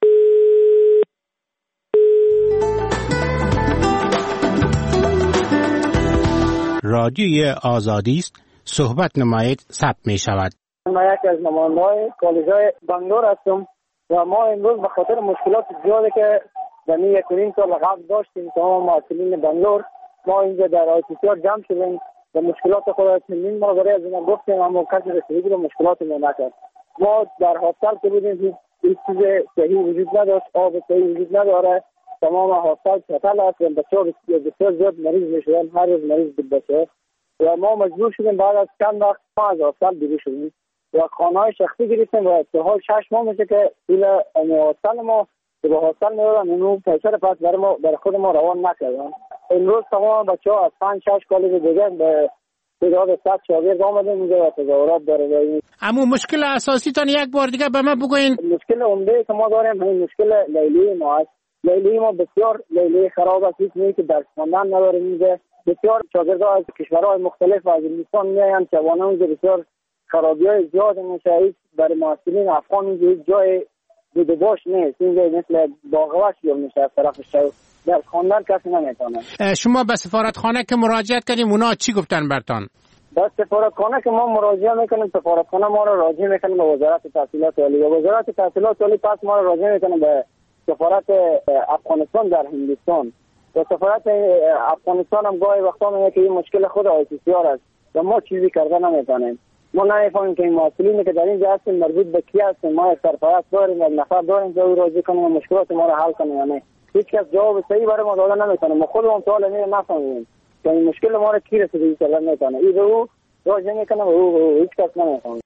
رادیوی آزادی است، صحبت نمایید ثبت می شود. من یکی از نماینده‌های کالج‌های بنگلور هستم و ما امروز به خاطر مشکلات زیادی که در 1.5 سال قبل داشتیم تمام معلولین بنگلور، ما اینجا در آی‌سی جمع شدیم و مشکلات خود را چندین بار برای از اینا گفتیم اما کسی رسیدگی به مشکلات ما نکرد. ما در هاستل که بودیم هیچ چیز صحیح وجود نداشت، آب صحیح وجود نداره، تمام هاستل چتل است و بچه‌ها بسیار زیاد مریض میشدن، هر روز مریض بود بچه و ما مجبور شدیم بعد از چند وقت ما از هاستل بیرون شدیم و خانه‌های شخصی گرفتیم و تا حال 6 ماه میشه که پول هاستل ما که به هاستل میدادن اونو پیسه رو پس برای خود ما روان نکردن. امروز تمام بچه‌ها از 5-6 کالج دیگه به تعداد 100 شاگرد آمدن اینجا و تظاهرات داره. اما مشکل اساسی تان یک بار دیگه به ما بگوین. مشکل عمده که ما داریم همین مشکل لیلی ما است. لیلی ما بسیار لیلی خراب است، هیچ نیکی درس خواندن نداریم اینجا. بسیار شاگردها از کشورهای مختلف از هندوستان میآیند که وانا اینجا بسیار خرابی‌های زیاد میشه. برای معلولین افغان اینجا هیچ جای دیده باش نیست. اینجا مثل باغوش یا میشه از طرف شهر در خواندن کسی نمیتونه. شما به سفارتخانه که مراجعه کردیم اونا چی گفتن برتان؟ به سفارتخانه که ما مراجعه میکنیم، سفارتخانه ما رو راجع میکنیم به وزارت تحصیلات عالی و وزارت تحصیلات عالی پس ما رو راجع میکنیم به سفارت افغانستان در هندوستان و سفارت افغانستان هم گاهی وقتا میگه که این مشکل خود آی‌سی است و ما چیزی کرده نمیتونیم. ما نمی‌فهمیم که این مسئولینی که در اینجا هستیم مربوط به کی هستیم. ما سرپرست داریم و نفر داریم که او راضی کنیم و مشکلات ما را حل کنیم. یعنی هیچ کس جواب صحیح برای ما داده نمی‌کنه. ما خودمون سوال نفهمیم که این مشکل ما را کی رسیده که نمی‌کنه. این او راضی نمی‌کنه و او هیچ کس نمی‌فهمه.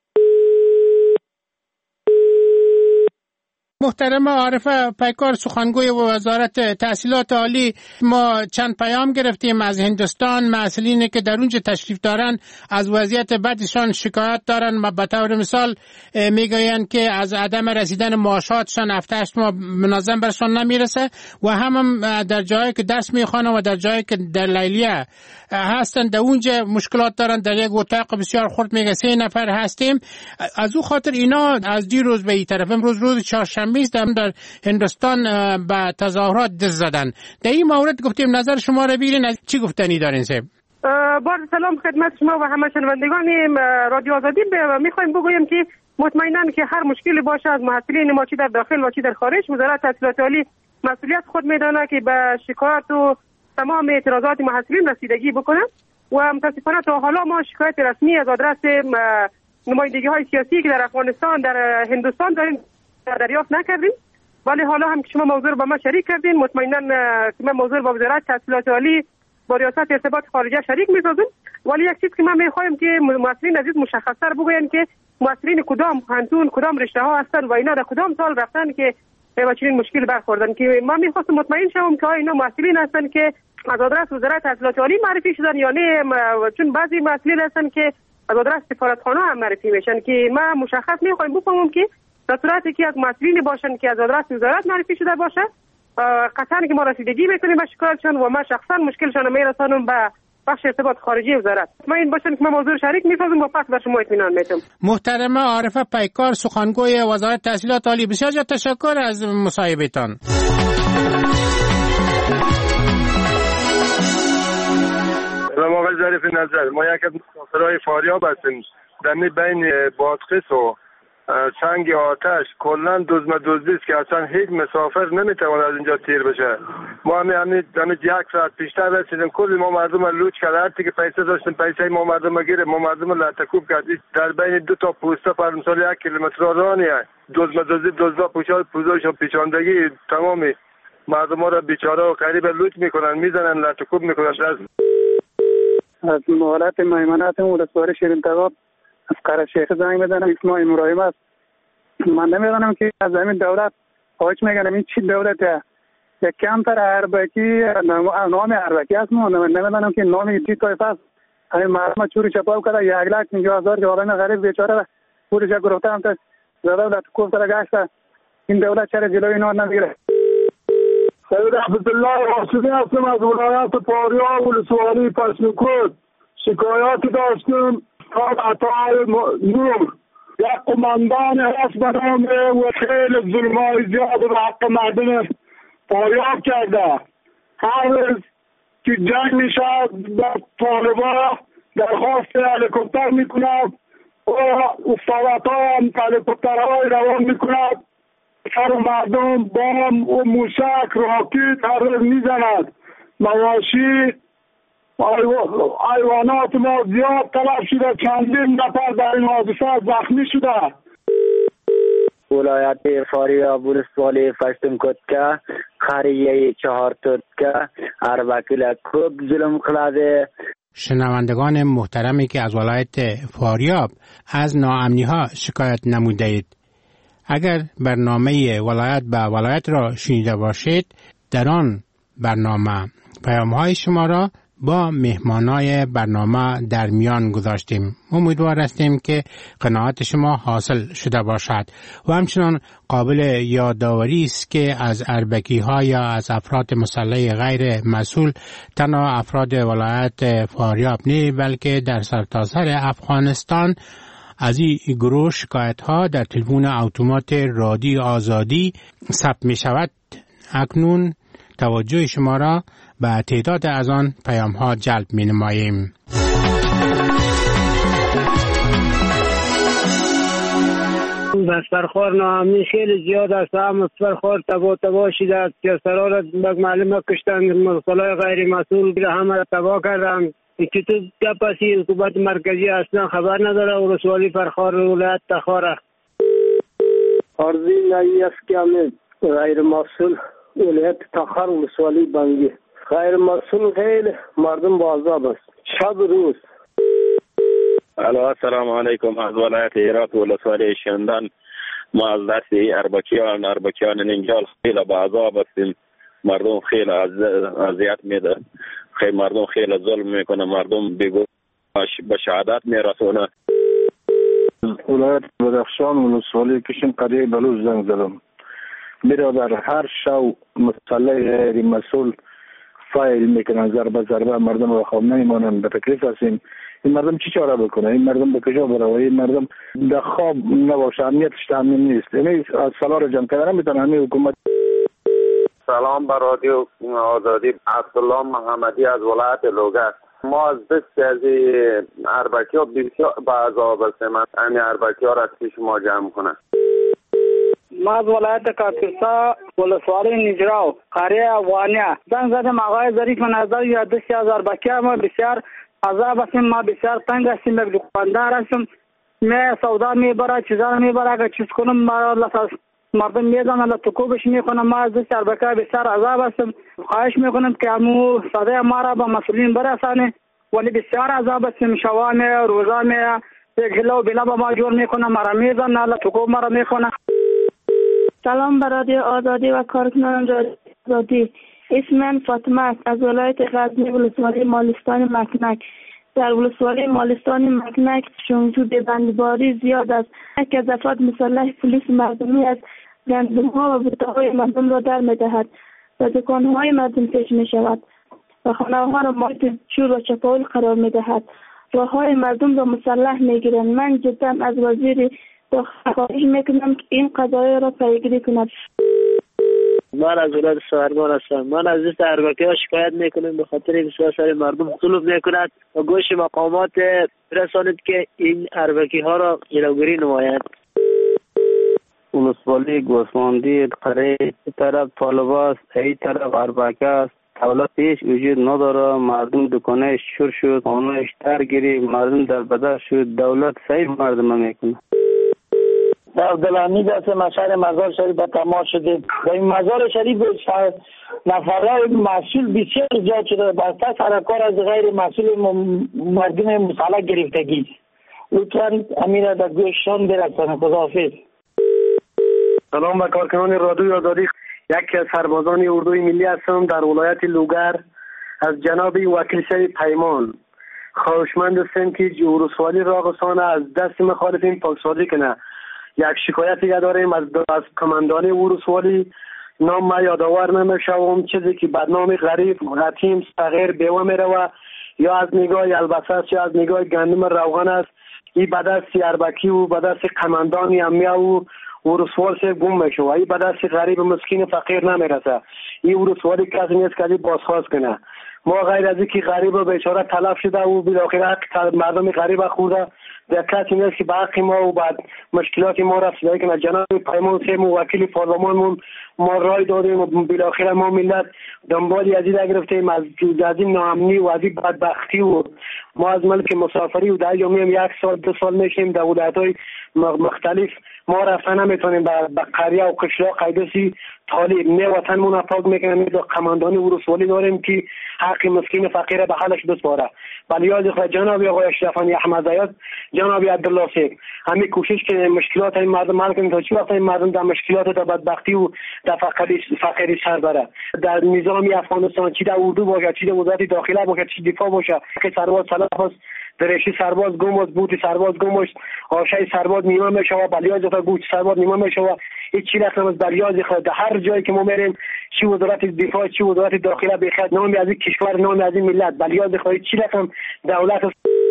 محترم عارف پیکار، سخنگوی وزارت تحصیلات عالی، ما چند پیام گرفتیم از هندوستان. مسئولینی که در اونجا تشریف دارن از وضعیت بدشان شکایت دارن و به طور مثال میگوین که از عدم رسیدن معاشاتشان 7-8 ماه منظم برشان نمیرسه و هم در جایی که درس میخوانن و در جایی که در لیلیه هستن در اونجا مشکلات دارن. در یک اتاق بسیار خرد میگه 3 نفر هستیم. از او خاطر اینا از دیروز به این طرف امروز روز چهارشنبه است در هندوستان به تظاهرات دست زدن. در این مورد گفتیم نظر شما را بگیرین، از چی گفتنی دارین صاحب؟ با سلام خدمت شما و همه شنوندگان رادیو آزادی. میخوایم بگویم که مطمئنا که هر مشکلی باشه از محصلین ما چی در داخل و چی در خارج، وزارت تحصیلات عالی مسئولیت خود میدانه که به شکایت و تمام اعتراضات محصلین رسیدگی بکنه و متاسفانه تا حالا ما شکایت رسمی از آدرس نمایندگی های سیاسی که در افغانستان در هندوستان داریم دریافت نکردیم، ولی حالا هم که شما موضوع رو با ما شریک کردین، مطمئنا که من موضوع با وزارت تحصیلات عالی با ریاست ارتباط خارجه شریک می‌سازم. ولی یک چیز که من می‌خوایم که مسئولین عزیز مشخص‌تر بگوین که مسئولین کدام پانتون کدام رشته ها هستن و اینا در کدام سال رفتن که با چنین مشکل برخوردن، که من می‌خواستم مطمئن شوم که اینا مسئولین هستن که از آدرس وزارت تحصیلات عالی معرفی شدن یا نه، چون بعضی مسئولین هستن که از آدرس سفارتخانه هم معرفی میشن. که من مشخص می‌خوایم بفهمم که در صورتی که از مسئولین باشن که از آدرس وزارت معرفی شده باشه قطعا که ما رسیدگی میکنیم به شکایتشان و ما شخصا مشکلشان میرسانم به بخش ارتباط خارجی وزارت. ما این باشن که ما موضوع شریک میسازم و پس بر شما اطمینان میدم. محترم عارفه پیکار، سخنگوی وزارت تحصیلات عالی، بسیار تشکر از مصاحبهتان. سلام آقای ظریف نظر، ما یک از مسافرهای فاریاب هستیم. در بین بادغیس و سنگ آتش کلا دزدی است که اصلا هیچ مسافر نمیتواند از اینجا تیر بشه. ما همین 1 ساعت پیشتر رسیدیم، کلی ما مردم لوچ کرد، هر کی که پیسه داشتیم پیسه ما مردم گیره، ما مردم لطکوب کرد. در بین 2 تا پوسته پر مثال 1 کیلومتر رانیه دزدا پوزایشون پیچاندگی تمام مردم را بیچاره و غریب لوچ میکنن، میزنن، لطکوب میکنن. از مهارت میمنات ولسوالی شیرین تگاب از قرار شیخ زنگ بزنم. اسماعیل مرایم است. من نمیدانم که از همین دولت خواهش میکنم این چی دولته؟ یک کمتر اربکی نام اربکی است. من نمیدانم که نامی چی طایفه است. همین مردم چوری چپاو کرده 1,50,000 که آدم غریب بیچاره پولش گرفته هم تا دولت کوف سر گشته. این دولت چرا جلوی اینا نمیگیره؟ سید عبدالله راشدی هستم از ولایت فاریاب ولسوالی پشمکود. شکایاتی داشتیم تا عطای نور یک قماندان هست به نام و خیلی ظلمای زیاد به حق مردم فاریاب کرده. هر روز که جنگ میشد به طالبا درخواست هلیکوپتر میکنند و استادات ها هم هلیکوپترهای روان میکنند، سر مردم بام و موشک راکت هر روز میزند. مواشی حیوانات ما زیاد تلف شده، چندین نفر در این حادثه زخمی شده. ولایت فاریاب ولسوالی پشتمکود که خریه 4 توت که اربکیل خوب ظلم کلاده. شنوندگان محترمی که از ولایت فاریاب از ناامنی ها شکایت نموده اید، اگر برنامه ولایت به ولایت را شنیده باشید، در آن برنامه پیام های شما را با مهمانای برنامه در میان گذاشتیم. امیدوار هستیم که قناعت شما حاصل شده باشد و همچنان قابل یادآوری است که از اربکی ها یا از افراد مسلح غیر مسئول تنها افراد ولایت فاریاب نه بلکه در سرتاسر افغانستان از این گروه شکایت ها در تلفن اتومات رادیو آزادی ثبت می شود. اکنون توجه شما را به تعداد از آن پیام ها جلب می نماییم. بسترخوار ناامنی خیلی زیاد است. هم بسترخوار تباه شده است. سرها را معلومه کشتن، مسئولای غیر مسئول همه را تباه کردن. که تو پسی حکومت مرکزی اصلا خبر نداره. ولسوالی فرخار ولایت تخاره. عرضی نایی است که همه غیر مسئول ولایت تخار ولسوالی بنگی غیر مسئول خیلی مردم بازاب است شب روز. الو السلام علیکم. از ولایت هرات ولسوالی شندان ما از دست اربکیان نینجال خیلی بازاب هستیم. مردم خیلی اذیت میده، خیلی مردم خیلی ظلم میکنه، مردم بیگو به شهادت میرسونه. ولایت بدخشان ولسوالی کشم قریه بلوز زنگ زدم. برادر هر شو مسئله غیر مسئول فایل میکنن، ضربه مردم را خواب نمیمانن. به تکلیف هستیم این مردم چی چاره بکنه؟ این مردم به کجا بره؟ این مردم در خواب نباشه، امنیتش تامین نیست. یعنی از سالار جمع کردن میتونه همین حکومت. سلام بر رادیو آزادی. عبدالله محمدی از ولایت لوگر. ما از دست از اربکی ها بسیار به عذاب هستیم. این اربکی ها را از پیش ما جمع کنه. ما از ولایت کاپیسا ولسوالی نجراو قریه افغانیه زنگ زدم. آقای ظریف نظر یا دستی از اربکی ما بسیار عذاب هستیم. ما بسیار تنگ هستیم. یک دکاندار هستیم. می سودا میبره، چیزا میبره. اگر چیز کنم ما مردم میزنن لطکوبش میکنن. ما از دست اربکی بسیار عذاب هستیم. خواهش میکنم که همو صدای ما را به مسئولین برسانه. ولی بسیار عذاب هستیم. شوامه روزامه یک هلو بلا با ما جور میکنن، ما را میزنن لطکوب ما را میکنن. سلام بر رادیو آزادی و کارکنان رادیو آزادی. اسم من فاطمه است از ولایت غزنی ولسوالی مالستان مکنک. در ولسوالی مالستان مکنک شنجود بندباری زیاد است. یک از افراد مسلح پلیس مردمی از گندم‌ها و بوته‌های مردم را در می‌دهد و دکان‌های مردم پیش می‌شود و خانه‌ها را مورد چور و چپاول قرار می‌دهد. راه‌های مردم را مسلح می‌گیرند. من جدا از وزیر داخل خواهش می‌کنم که این قضایا را پیگیری کند. من از ولایت سوهرگان هستم. من از دست اربکی ها شکایت میکنم به خاطر بسیار سر مردم ظلم میکند و گوش مقامات برسانید که این اربکی ها را جلوگیری نمایند. ولسوالی گوسفندی قریه طرف طالبا است، ای طرف اربکی است. دولت هیچ وجود نداره. مردم دکانش شور شد، خانهش درگیری، مردم در بدر شد. دولت صحیح مردم میکنه. عبدالحمید هستم. شهر مزار شریف به تماس شدیم. در این مزار شریف نفرهای مسئول بسیار زیاد شده. بسته سرکار از غیر مسئول مردم مسلح گرفتگی. لطفاً امین را در گوششان برسانه. خداحافظ. سلام به کارکنان رادیو آزادی. یکی از سربازان اردوی ملی هستم در ولایت لوگر. از جناب وکیل شهید پیمان خواهشمند هستم که ولسوالی راقصانه از دست مخالفین پاکسازی کنه. یک شکایتی داریم از کماندان ولسوالی. نام ما یادآور نمیشوم. چیزی که بدنام غریب، یتیم، صغیر، بیوه میروه یا از نگاه البسه است یا از نگاه گندم روغن است. این به دست اربکی و به دست کماندان امنیه و ولسوال سے گم میشه و این به دست غریب مسکین فقیر نمیرسه. این ولسوالی کسی نیست که بازخواست کنه. ما غیر از اینکه غریب بیچاره تلف شده و بالاخره مردم غریب خورده، در کسی نیست که به حق ما و بعد مشکلات ما را رسیدگی کنه. جناب پیمان صاحب وکیل پارلمانمون ما رای دادیم و بالاخره ما ملت دنبالی از این گرفتیم از این ناامنی و از این بدبختی و ما از ملک مسافری و در یومی هم 1 سال 2 سال میشیم در ولایت‌های مختلف. ما رفتن نمیتونیم به قریه و قشلاق قیدسی طالب نه وطنمون را پاک میکنیم. دو کماندانی ولسوالی داریم که حق مسکین فقیر به حالش بسپاره. ولی از جناب آقای اشرفانی احمدزاده، جناب عبدالله صاحب همین کوشش که مشکلات این مردم حل کنیم تا چه وقت این مردم در مشکلات و بدبختی و در فقری سر بره. در نظام افغانستان چی در اردو باشه، چی در وزارت داخله باشه، چی دفاع باشه، که سرباز سلاح است، درشی سرباز گم است، بوت سرباز گم است، آشه سرباز نیمه میشه و بلیاز تا گوش سرباز نیمه میشه و هیچ چیز رقم از بلیاز خود. هر جایی که ما میریم چی وزارت دفاع چی وزارت داخله بخواد نام از این کشور نام از این ملت بلیاز خود چی رقم دولت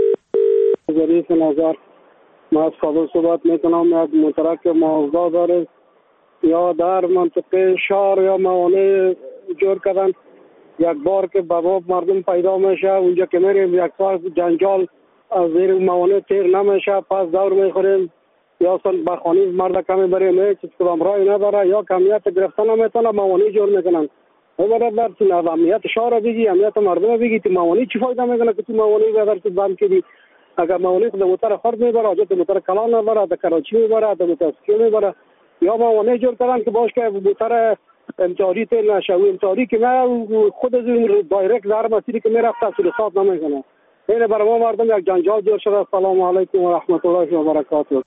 ظریف نظر. ما از کابل صحبت میکنم. یک مترک موضوع داره یا در منطقه شهر یا موانع جور کردن. یک بار که بابا مردم پیدا میشه اونجا که میریم یک سال جنجال از زیر موانع تیر نمیشه، پس دور میخوریم یا اصلا بخانی مرد کمی بریم چیز که امرای نداره یا کمیت گرفتن نمیتونه موانع جور میکنن. باید در تو امنیت شهر بگی، امنیت مردم بگی. تو موانع چی فایده میکنه که تو موانع در تو بند کردی؟ اگر موانع خود موتر خرد میبره، حاجت موتر کلان میبره، در کراچی میبره، در موترسکی میبره، یا موانع جور کردن که باش که موتر امتحاری تیل نشه و امتحاری که نه خود از این دایرکت در مسیری که میرفت تصریحات نمیکنه. این برای ما مردم یک جنجال جور شده. السلام علیکم و رحمت الله و برکاته.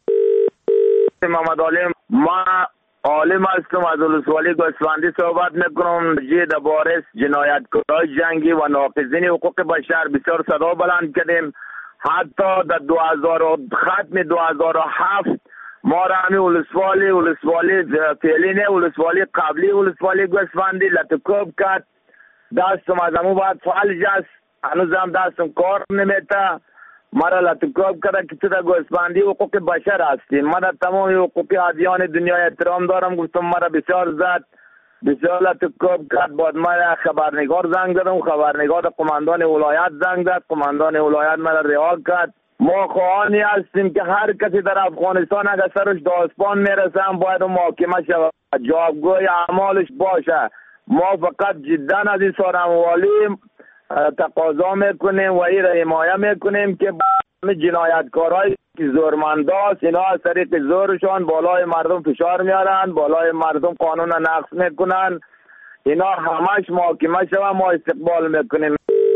محمد علیم، ما عالم هستم، از ولسوالی گوسفندی صحبت میکنم. در باره جنایتکارای جنگی و ناقضین حقوق بشر بسیار صدا بلند کردیم. حتی در ختم 2007 ما را همی ولسوالی فعلی نه، ولسوالی قبلی ولسوالی گوسفندی لطکوب کرد. دستم از همون باید فعال جست، هنوز هم دستم کار نمیته. مرا لطکوب کرده که تو در گوسفندی حقوق بشر هستیم. من در تمام حقوق ادیان دنیا احترام دارم. گفتم مرا بسیار زد، بسیار لطکوب کرد. بعد من خبرنگار زنگ زدم، خبرنگار قماندان ولایت زنگ زد، قماندان ولایت مرا رها کرد. ما خواهانی هستیم که هر کسی در افغانستان اگر سرش داستان میرسه باید محاکمه شود، جوابگوی اعمالش باشه. ما فقط جدا از این سارنوالی تقاضا میکنیم و این را حمایه میکنیم که جنایتکارهای زورمنداست، اینا از طریق زورشان بالای مردم فشار میارن، بالای مردم قانون نقض میکنن. اینا همش محاکمه شود. ما استقبال میکنیم.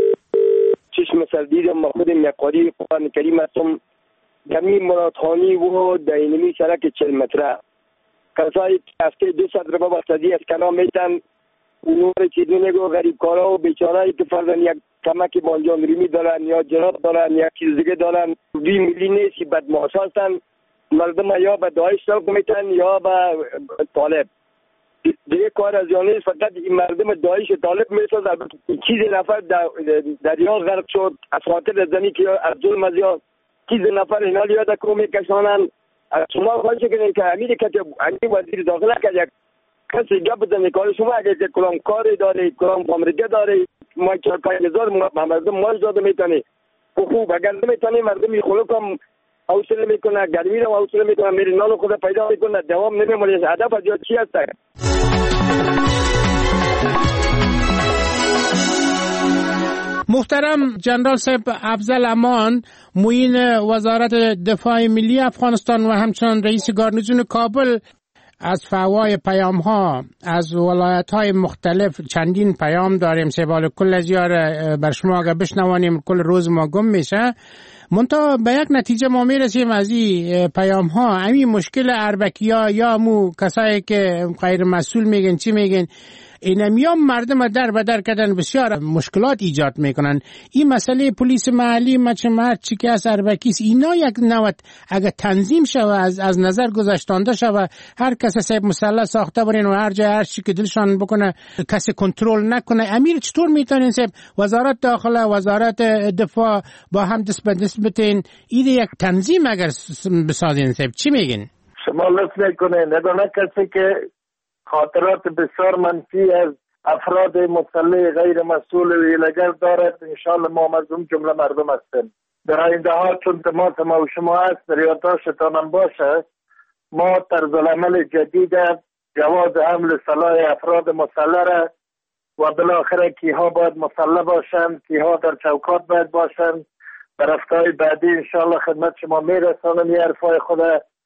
چشم سر دیدم ما خودم یک قاری قرآن کریم هستم. کمی مرادخانی و دینمی سرک 40 متره کسایی هفته 200 روپا بستدی از کلام میتن. اونور چیزی نگو غریب کارا و بیچارهایی که فرزن یک کمک بانجان ریمی دارن یا جرات دارن یا چیز دیگه دارن 2 میلی نیستی بدمعاش هستن. مردم یا به داعش سلق میتن یا به طالب. دیگه کار از یانه فقط این مردم داعش طالب میساز. چیز نفر دریا غرق شد از خاطر زنی که از ظلم از یا چیز نفر اینا یاد کو میکشانن. شما خواهش کنید که امیر که وزیر داخله که یک کسی گپ بزنه کار شما اگه که کلام کاری داره، کلام فامریکه داره، ما که کارگزار مردم مال داده میتونه خوب. اگر نمیتونه مردم خلق هم حوصله میکنه، گرمی رو حوصله میکنه، میری نان خود پیدا میکنه، دوام نمیمونه. هدف از چی هست؟ محترم جنرال صاحب افضل امان، معین وزارت دفاع ملی افغانستان و همچنان رئیس گارنیزون کابل از فوای پیام ها از ولایت های مختلف چندین پیام داریم. سبال کل از یار بر شما اگر بشنوانیم کل روز ما گم میشه. منتها به یک نتیجه ما میرسیم از این پیام ها. همین مشکل اربکی ها یا مو کسایی که غیر مسئول میگن چی میگن، اینمیام مردم در بدر کردن بسیار مشکلات ایجاد میکنن. این مسئله پلیس محلی مرد چی که از اربکیست، اینا یک نوت اگر تنظیم شوه از نظر گذاشتانده شوه، هر کس صاحب مسلح ساخته برین و هر جای هر چی که دلشان بکنه کسی کنترل نکنه. امیر چطور میتونین صاحب وزارت داخله وزارت دفاع با هم دست به دست بتین ایده یک تنظیم اگر بسازین؟ صاحب چی میگین؟ شما لطف میکنین نگاه کسی که خاطرات بسیار منفی از افراد مسلح غیر مسئول و ایلگر دارد، انشاءالله ما مردم جمله مردم هستیم. در آینده ها چون تماس ما و شما هست در یادداشتتان هم باشه، ما طرز العمل جدید جواز حمل سلاح افراد مسلح را و بالاخره کیها باید مسلح باشند، کیها در چوکات باید باشند، در هفته‌های بعدی انشاءالله خدمت شما میرسانم یه حرفای خود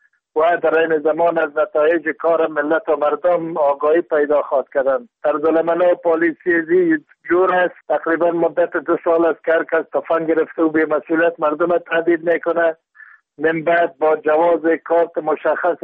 و در این زمان از نتایج کار ملت و مردم آگاهی پیدا خواهد کردن. طرز العمل پلیسی جور است. تقریبا مدت 2 سال است که هر کس تفنگ گرفته و به مسئولیت مردم تهدید میکنه. من بعد با جواز کارت مشخص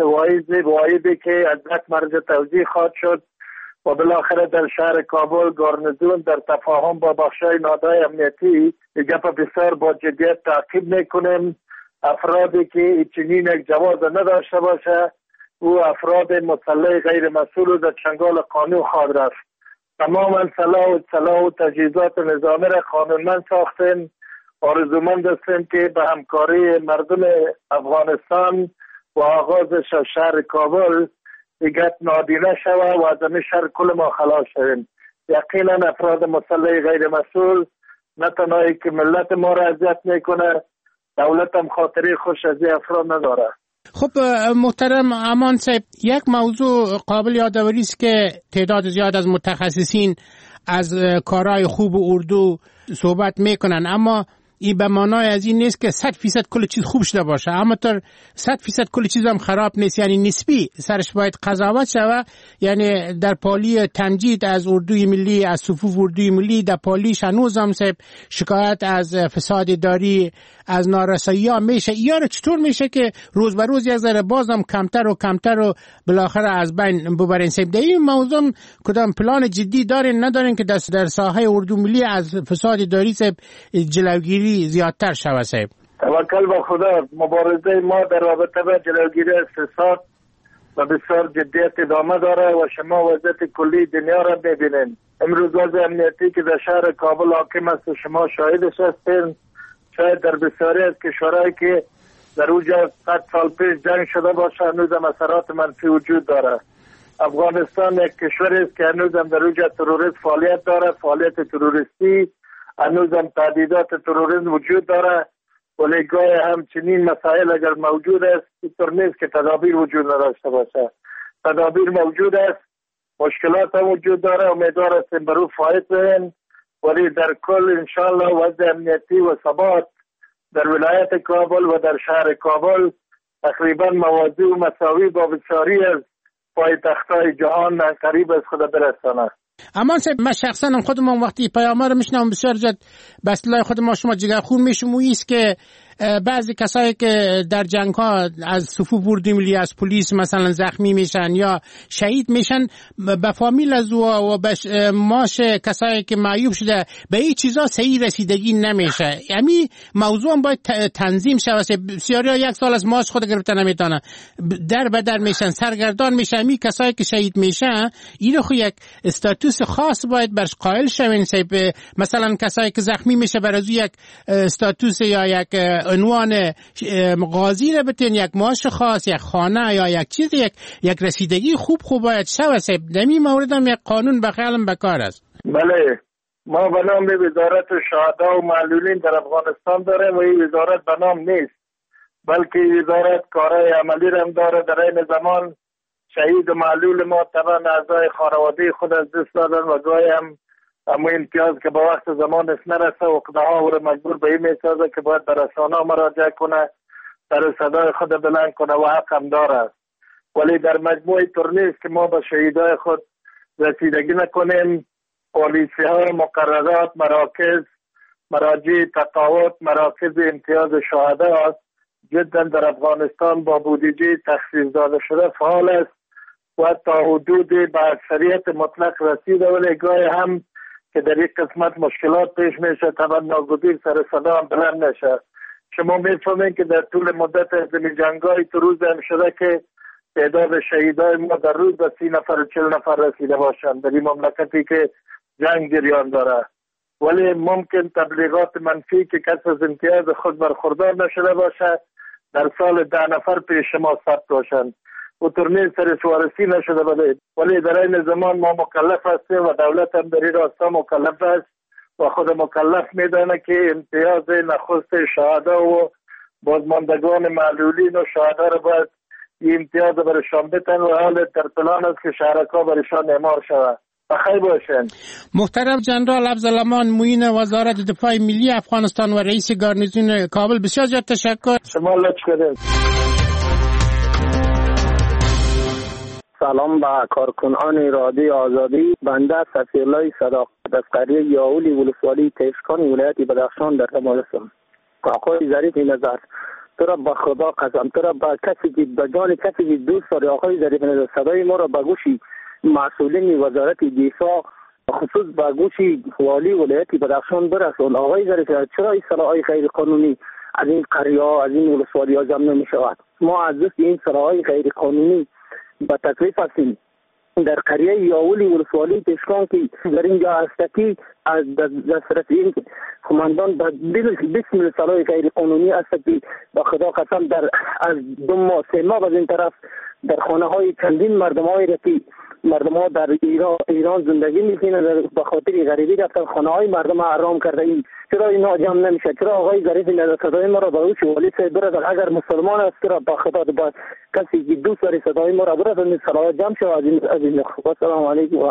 واحدی که از یک مرجع توزیع خواهد شد و بالاخره در شهر کابل گارنیزون در تفاهم با بخشای نهادهای امنیتی گپ بسیار با جدیت تعقیب میکنیم. افرادی که چنین یک جواز نداشته باشه او افراد مسلح غیر مسئول در چنگال قانون خواهد رفت. تماما سلاح و تجهیزات نظامی را قانونمند ساختیم. آرزومند هستیم که به همکاری مردم افغانستان و آغازش شهر کابل دیگر نادیده شود و از همین شهر کل ما خلاص شویم. یقینا افراد مسلح غیر مسئول نه تنهایی که ملت ما را اذیت میکنه، دولت هم خاطری خوش از این افراد نداره. خب محترم امان صاحب، یک موضوع قابل یادآوری است که تعداد زیاد از متخصصین از کارهای خوب اردو صحبت میکنن، اما این به معنای از این نیست که 100% کل چیز خوب شده باشه، اما تا 100% کل چیز هم خراب نیست، یعنی نسبی سرش باید قضاوت شود. یعنی در پالی تمجید از اردوی ملی، از صفوف اردوی ملی، در پالیش هنوز هم شکایت از فساد اداری، از نارسایی ها میشه. یا چطور میشه که روز به روز یک ذره بازم کمتر و کمتر و بالاخره از بین ببرین؟ در این موضوع کدام پلان جدی دارین ندارین که در ساحه اردو ملی از فساد اداری جلوگیری زیادتر شود؟ صاحب توکل به خدا. مبارزه ما در رابطه با جلوگیری از فساد و بسیار جدیت ادامه داره و شما وضعیت کلی دنیا را ببینید. امروز وضع امنیتی که در شهر کابل حاکم است شما شاهدش هستین. شاید در بسیاری از کشورهایی که در اونجا 100 سال پیش جنگ شده باشه هنوز هم اثرات منفی وجود داره. افغانستان یک کشوری است که هنوز هم در اونجا تروریسم فعالیت داره، فعالیت تروریستی، هنوز هم تهدیدات تروریسم وجود داره. ولی گاهی همچنین مسائل اگر موجود است اینطور نیست که تدابیر وجود نداشته باشه. تدابیر موجود است، مشکلات هم وجود داره. امیدوار هستیم برو فایت برین، ولی در کل انشالله وضع امنیتی و ثبات در ولایت کابل و در شهر کابل تقریبا موازی و مساوی با بسیاری از پایتخت‌های جهان قریب از خود برسانه. اما من شخصا خودم وقتی پیام‌ها رو میشنم بسیار جد به اصطلاح خود ما شما جگرخون میشم و ایست که بعضی کسایی که در جنگ ها از صفوف اردوی ملی از پلیس مثلا زخمی میشن یا شهید میشن، به فامیل از و به ماش کسایی که معیوب شده به این چیزا صحیح رسیدگی نمیشه. یعنی موضوع هم باید تنظیم شود. بسیاری ها یک سال از ماش خود گرفته نمیتونن، در به در میشن، سرگردان میشن. می کسایی که شهید میشن اینو خو یک استاتوس خاص باید برش قائل شوین. مثلا کسایی که زخمی میشه برای یک استاتوس یا یک عنوان قاضی رو بتین، یک معاش خاص، یک خانه یا یک چیز، یک رسیدگی خوب باید شود. دمی مورد هم یک قانون بخیالم بکار است. بله، ما به نام وزارت شهدا و معلولین در افغانستان داریم و این وزارت به نام نیست، بلکه وزارت کارهای عملی هم داره. در این زمان شهید و معلول ما طبعا اعضای خانواده خود از دست دادن و گاهی هم اما امتیاز که با وقت زمانش نرسه و قدها او مجبور به این میسازه که باید به رسانه مراجعه کنه، در صدای خود بلند کنه و حق هم داره. ولی در مجموعه طور نیست که ما به شهیدای خود رسیدگی نکنیم. پالیسی ها، مقررات، مراکز، مراجع تقاعد، مراکز امتیاز شهدا جدا در افغانستان با بودجه تخصیص داده شده فعال است و تا حدود به اکثریت مطلق رسیده. ولی گاهی هم که در یک قسمت مشکلات پیش میشه طبعا ناگزیر سر صدا هم بلند نشه. شما میفهمید که در طول مدت از جنگای تو روز هم شده که تعداد شهیدای ما در روز به 30 نفر و 40 نفر رسیده باشند در این مملکتی که جنگ جریان داره. ولی ممکن تبلیغات منفی که کس از امتیاز خود برخوردار نشده باشه در سال 10 نفر پیش ما ثبت باشند و ترمیم سر سوارسی نشده بده. ولی در این زمان ما مکلف هستیم و دولت هم در این راستا مکلف است و خود مکلف میدانه که امتیاز نخست شهدا و بازماندگان معلولین و شهدا را باید این امتیاز برشان بتن و حال در پلان است که شهرکا برشان اعمار شود. بخیر باشین. محترم جنرال افضل امان معین وزارت دفاع ملی افغانستان و رئیس گارنیزون کابل، بسیار زیاد تشکر. شما لطف کردید. سلام به کارکنان رادیو آزادی. بنده سفیرالله صداقت از قریه یاولی ولسوالی تیشکان ولایت بدخشان در شمال هستم. آقای ظریف نظر، تو را به خدا قسم، تو را به کسی که به جان کسی که دوست داری آقای ظریف نظر، صدای ما را به گوشی مسئولین وزارت دفاع خصوص به گوشی والی ولایت بدخشان برسون. آقای ظریف چرا این صلاح‌های غیر قانونی از این قریه ها از این ولسوالی ها جمع نمی شود؟ ما از دست این صلاح‌های غیر قانونی با تکلیف هستیم. در قریه یاولی ولسوالی تشکان که در اینجا هستی از دسترس این خماندان بسم صلاح غیر قانونی است که با خدا قسم در از 2 ماه 3 ماه از این طرف در خانه های چندین مردم های رفی مردم ها در ایران زندگی میکنن، به خاطر غریبی رفتن خانه های مردم حرام کرده. این چرا اینا جمع نمیشه؟ چرا آقای ظریف نظر صدای ما را به اوش ولی صاحب برد؟ اگر مسلمان است چرا با خدا با کسی که دوست داره صدای ما را برد این صلوات جمع شود از این و السلام علیکم.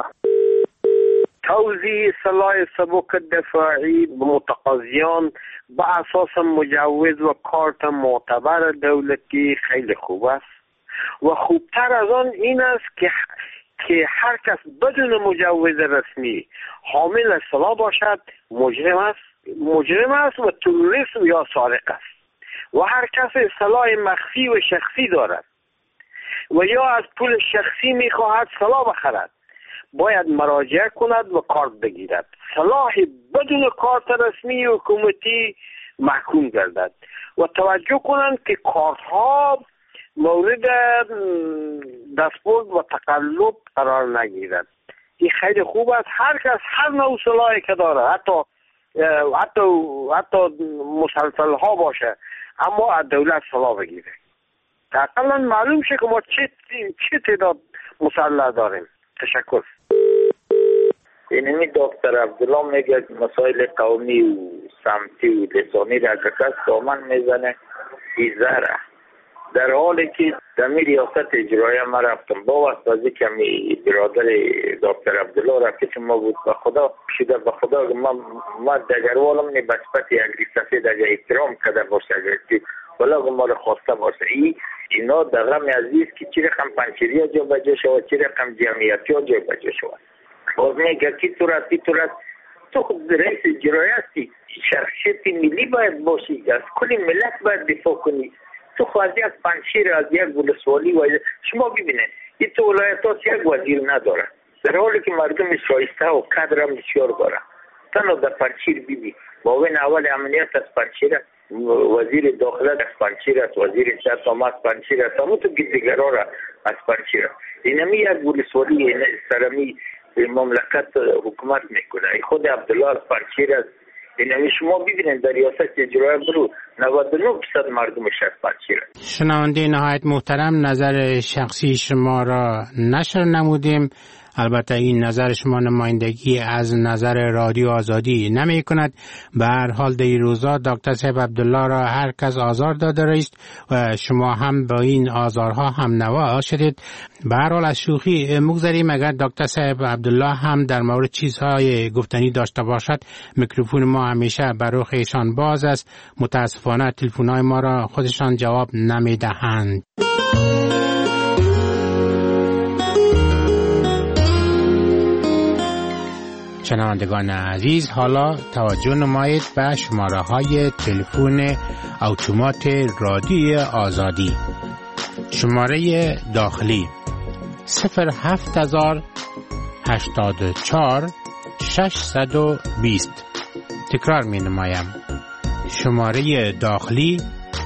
توزیع سلاح سبک دفاعی به متقاضیان با اساس مجوز و کارت معتبر دولتی خیلی خوب است و خوبتر از آن این است که هر کس بدون مجوز رسمی حامل سلاح باشد مجرم است و تروریست یا سارق است و هر کس سلاح مخفی و شخصی دارد و یا از پول شخصی میخواهد سلاح بخرد باید مراجعه کند و کارت بگیرد. سلاح بدون کارت رسمی حکومتی محکوم گردد و توجه کنند که کارت ها مورد دستبرد و تقلب قرار نگیرد. این خیلی خوب است. هر کس هر نوع سلاحی که داره حتی مسلسل ها باشه اما از دولت سلاح بگیره. اقلا معلوم شه که ما چه تعداد مسلح داریم. تشکر. اینمی دکتر عبدالله میگه مسائل قومی و سمتی و لسانی را که کس دامن میزنه ایزاره، در حالی که دمی ریاست اجرایی ما رفتم با وقت بازی کمی برادر دکتر عبدالله رفته که ما بود به خدا ما دگروالم نی بسپت یک سفید اگه احترام کده باشه ولی ما رو خواسته باشه. اینا در غم عزیز که چی رقم پنچیری ها جا بجا شود چی رقم جمعیتی ها جا بجا شود. باز میگه که تو خود رئیس اجرایی هستی، شخصیت ملی باید باشی، از کلی ملت باید دفاع کنی. تو خواهدی از پنچیر از یک ولسوالی و شما ببینه این تو ولایتات یک وزیر نداره در حالی که مردم شایسته و قدر هم بسیار داره. تنها در پنچیر بیبی معاون اول امنیت از پنچیر است، وزیر داخله از پنچیر است، وزیر صحت عامه از پنچیر است، همون تو دیگرها را از پنچیر است. اینمی یک ولسوالی سرمی مملکت حکومت میکنه. خود عبدالله از پنچیر است. اینمی شما ببینید در ریاست اجرایی برو 99% مردمش از پنچیر است. شنونده نهایت محترم، نظر شخصی شما را نشر نمودیم. البته این نظر شما نمایندگی از نظر رادیو آزادی نمی کند. به هر حال در این روزا دکتر صاحب عبدالله را هر کس آزار داده است و شما هم با این آزارها هم نوا شدید. به هر حال از شوخی مگذریم. اگر دکتر صاحب عبدالله هم در مورد چیزهای گفتنی داشته باشد میکروفون ما همیشه بر رخ ایشان باز است. متاسفانه تلفن‌های ما را خودشان جواب نمی دهند. شنوندگان عزیز، حالا توجه نمایید به شماره های تلفن اتومات رادیو آزادی. شماره داخلی 07084 620. تکرار می نمایم. شماره داخلی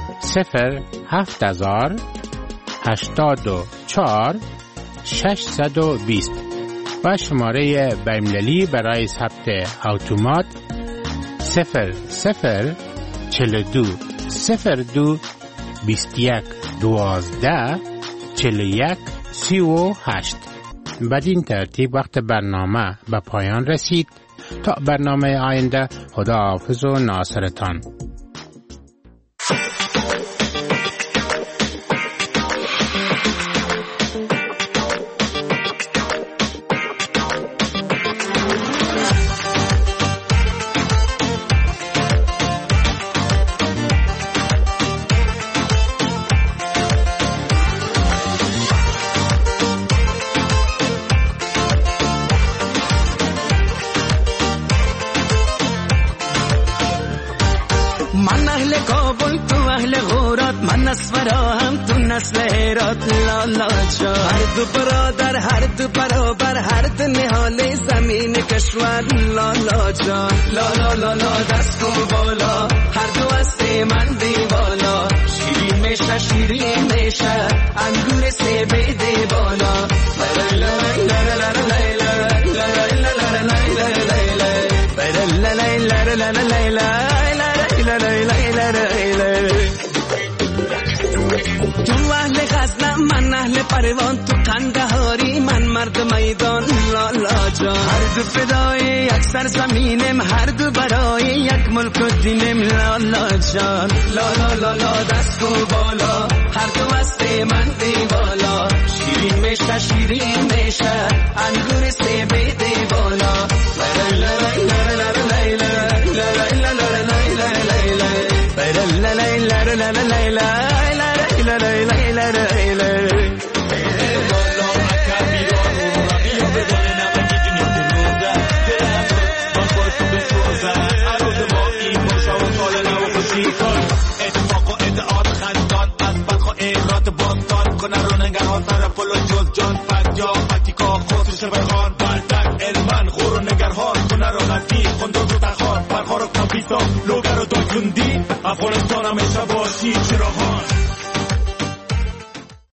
07084 620 و شماره بین‌المللی برای ثبت اتومات 0042 02 21 12 41 38. بدین ترتیب وقت برنامه به پایان رسید. تا برنامه آینده، خداحافظ و ناصرتان. هر دو برادر هر دو برابر هر دو نهال زمین کشور لالا جان لالا لالا دست کن بالا هر دو از من دی بالا شیرین میشه انگور سیب دی بالا تو اهل غزنم من اهل پروان تو قندهاری من مرد میدان لالا جان. هر دو فدای یک سرزمینم، هر دو برای یک ملک و دینم لالا جان. لالا لالا دست و بالا، هر دو است من دیوالا. شیرین میشه شیرین میشه انگور سیب دیوالا. کنه رو نگهان طرف پلو جز جان فت یا فتیکا خسر شبه خان بردک علمان غور نگرهان کنه رو نتی خونده رو تخان برخار کابیتا لوگر رو دایکندی افغانستان همیشه باشی چراهان.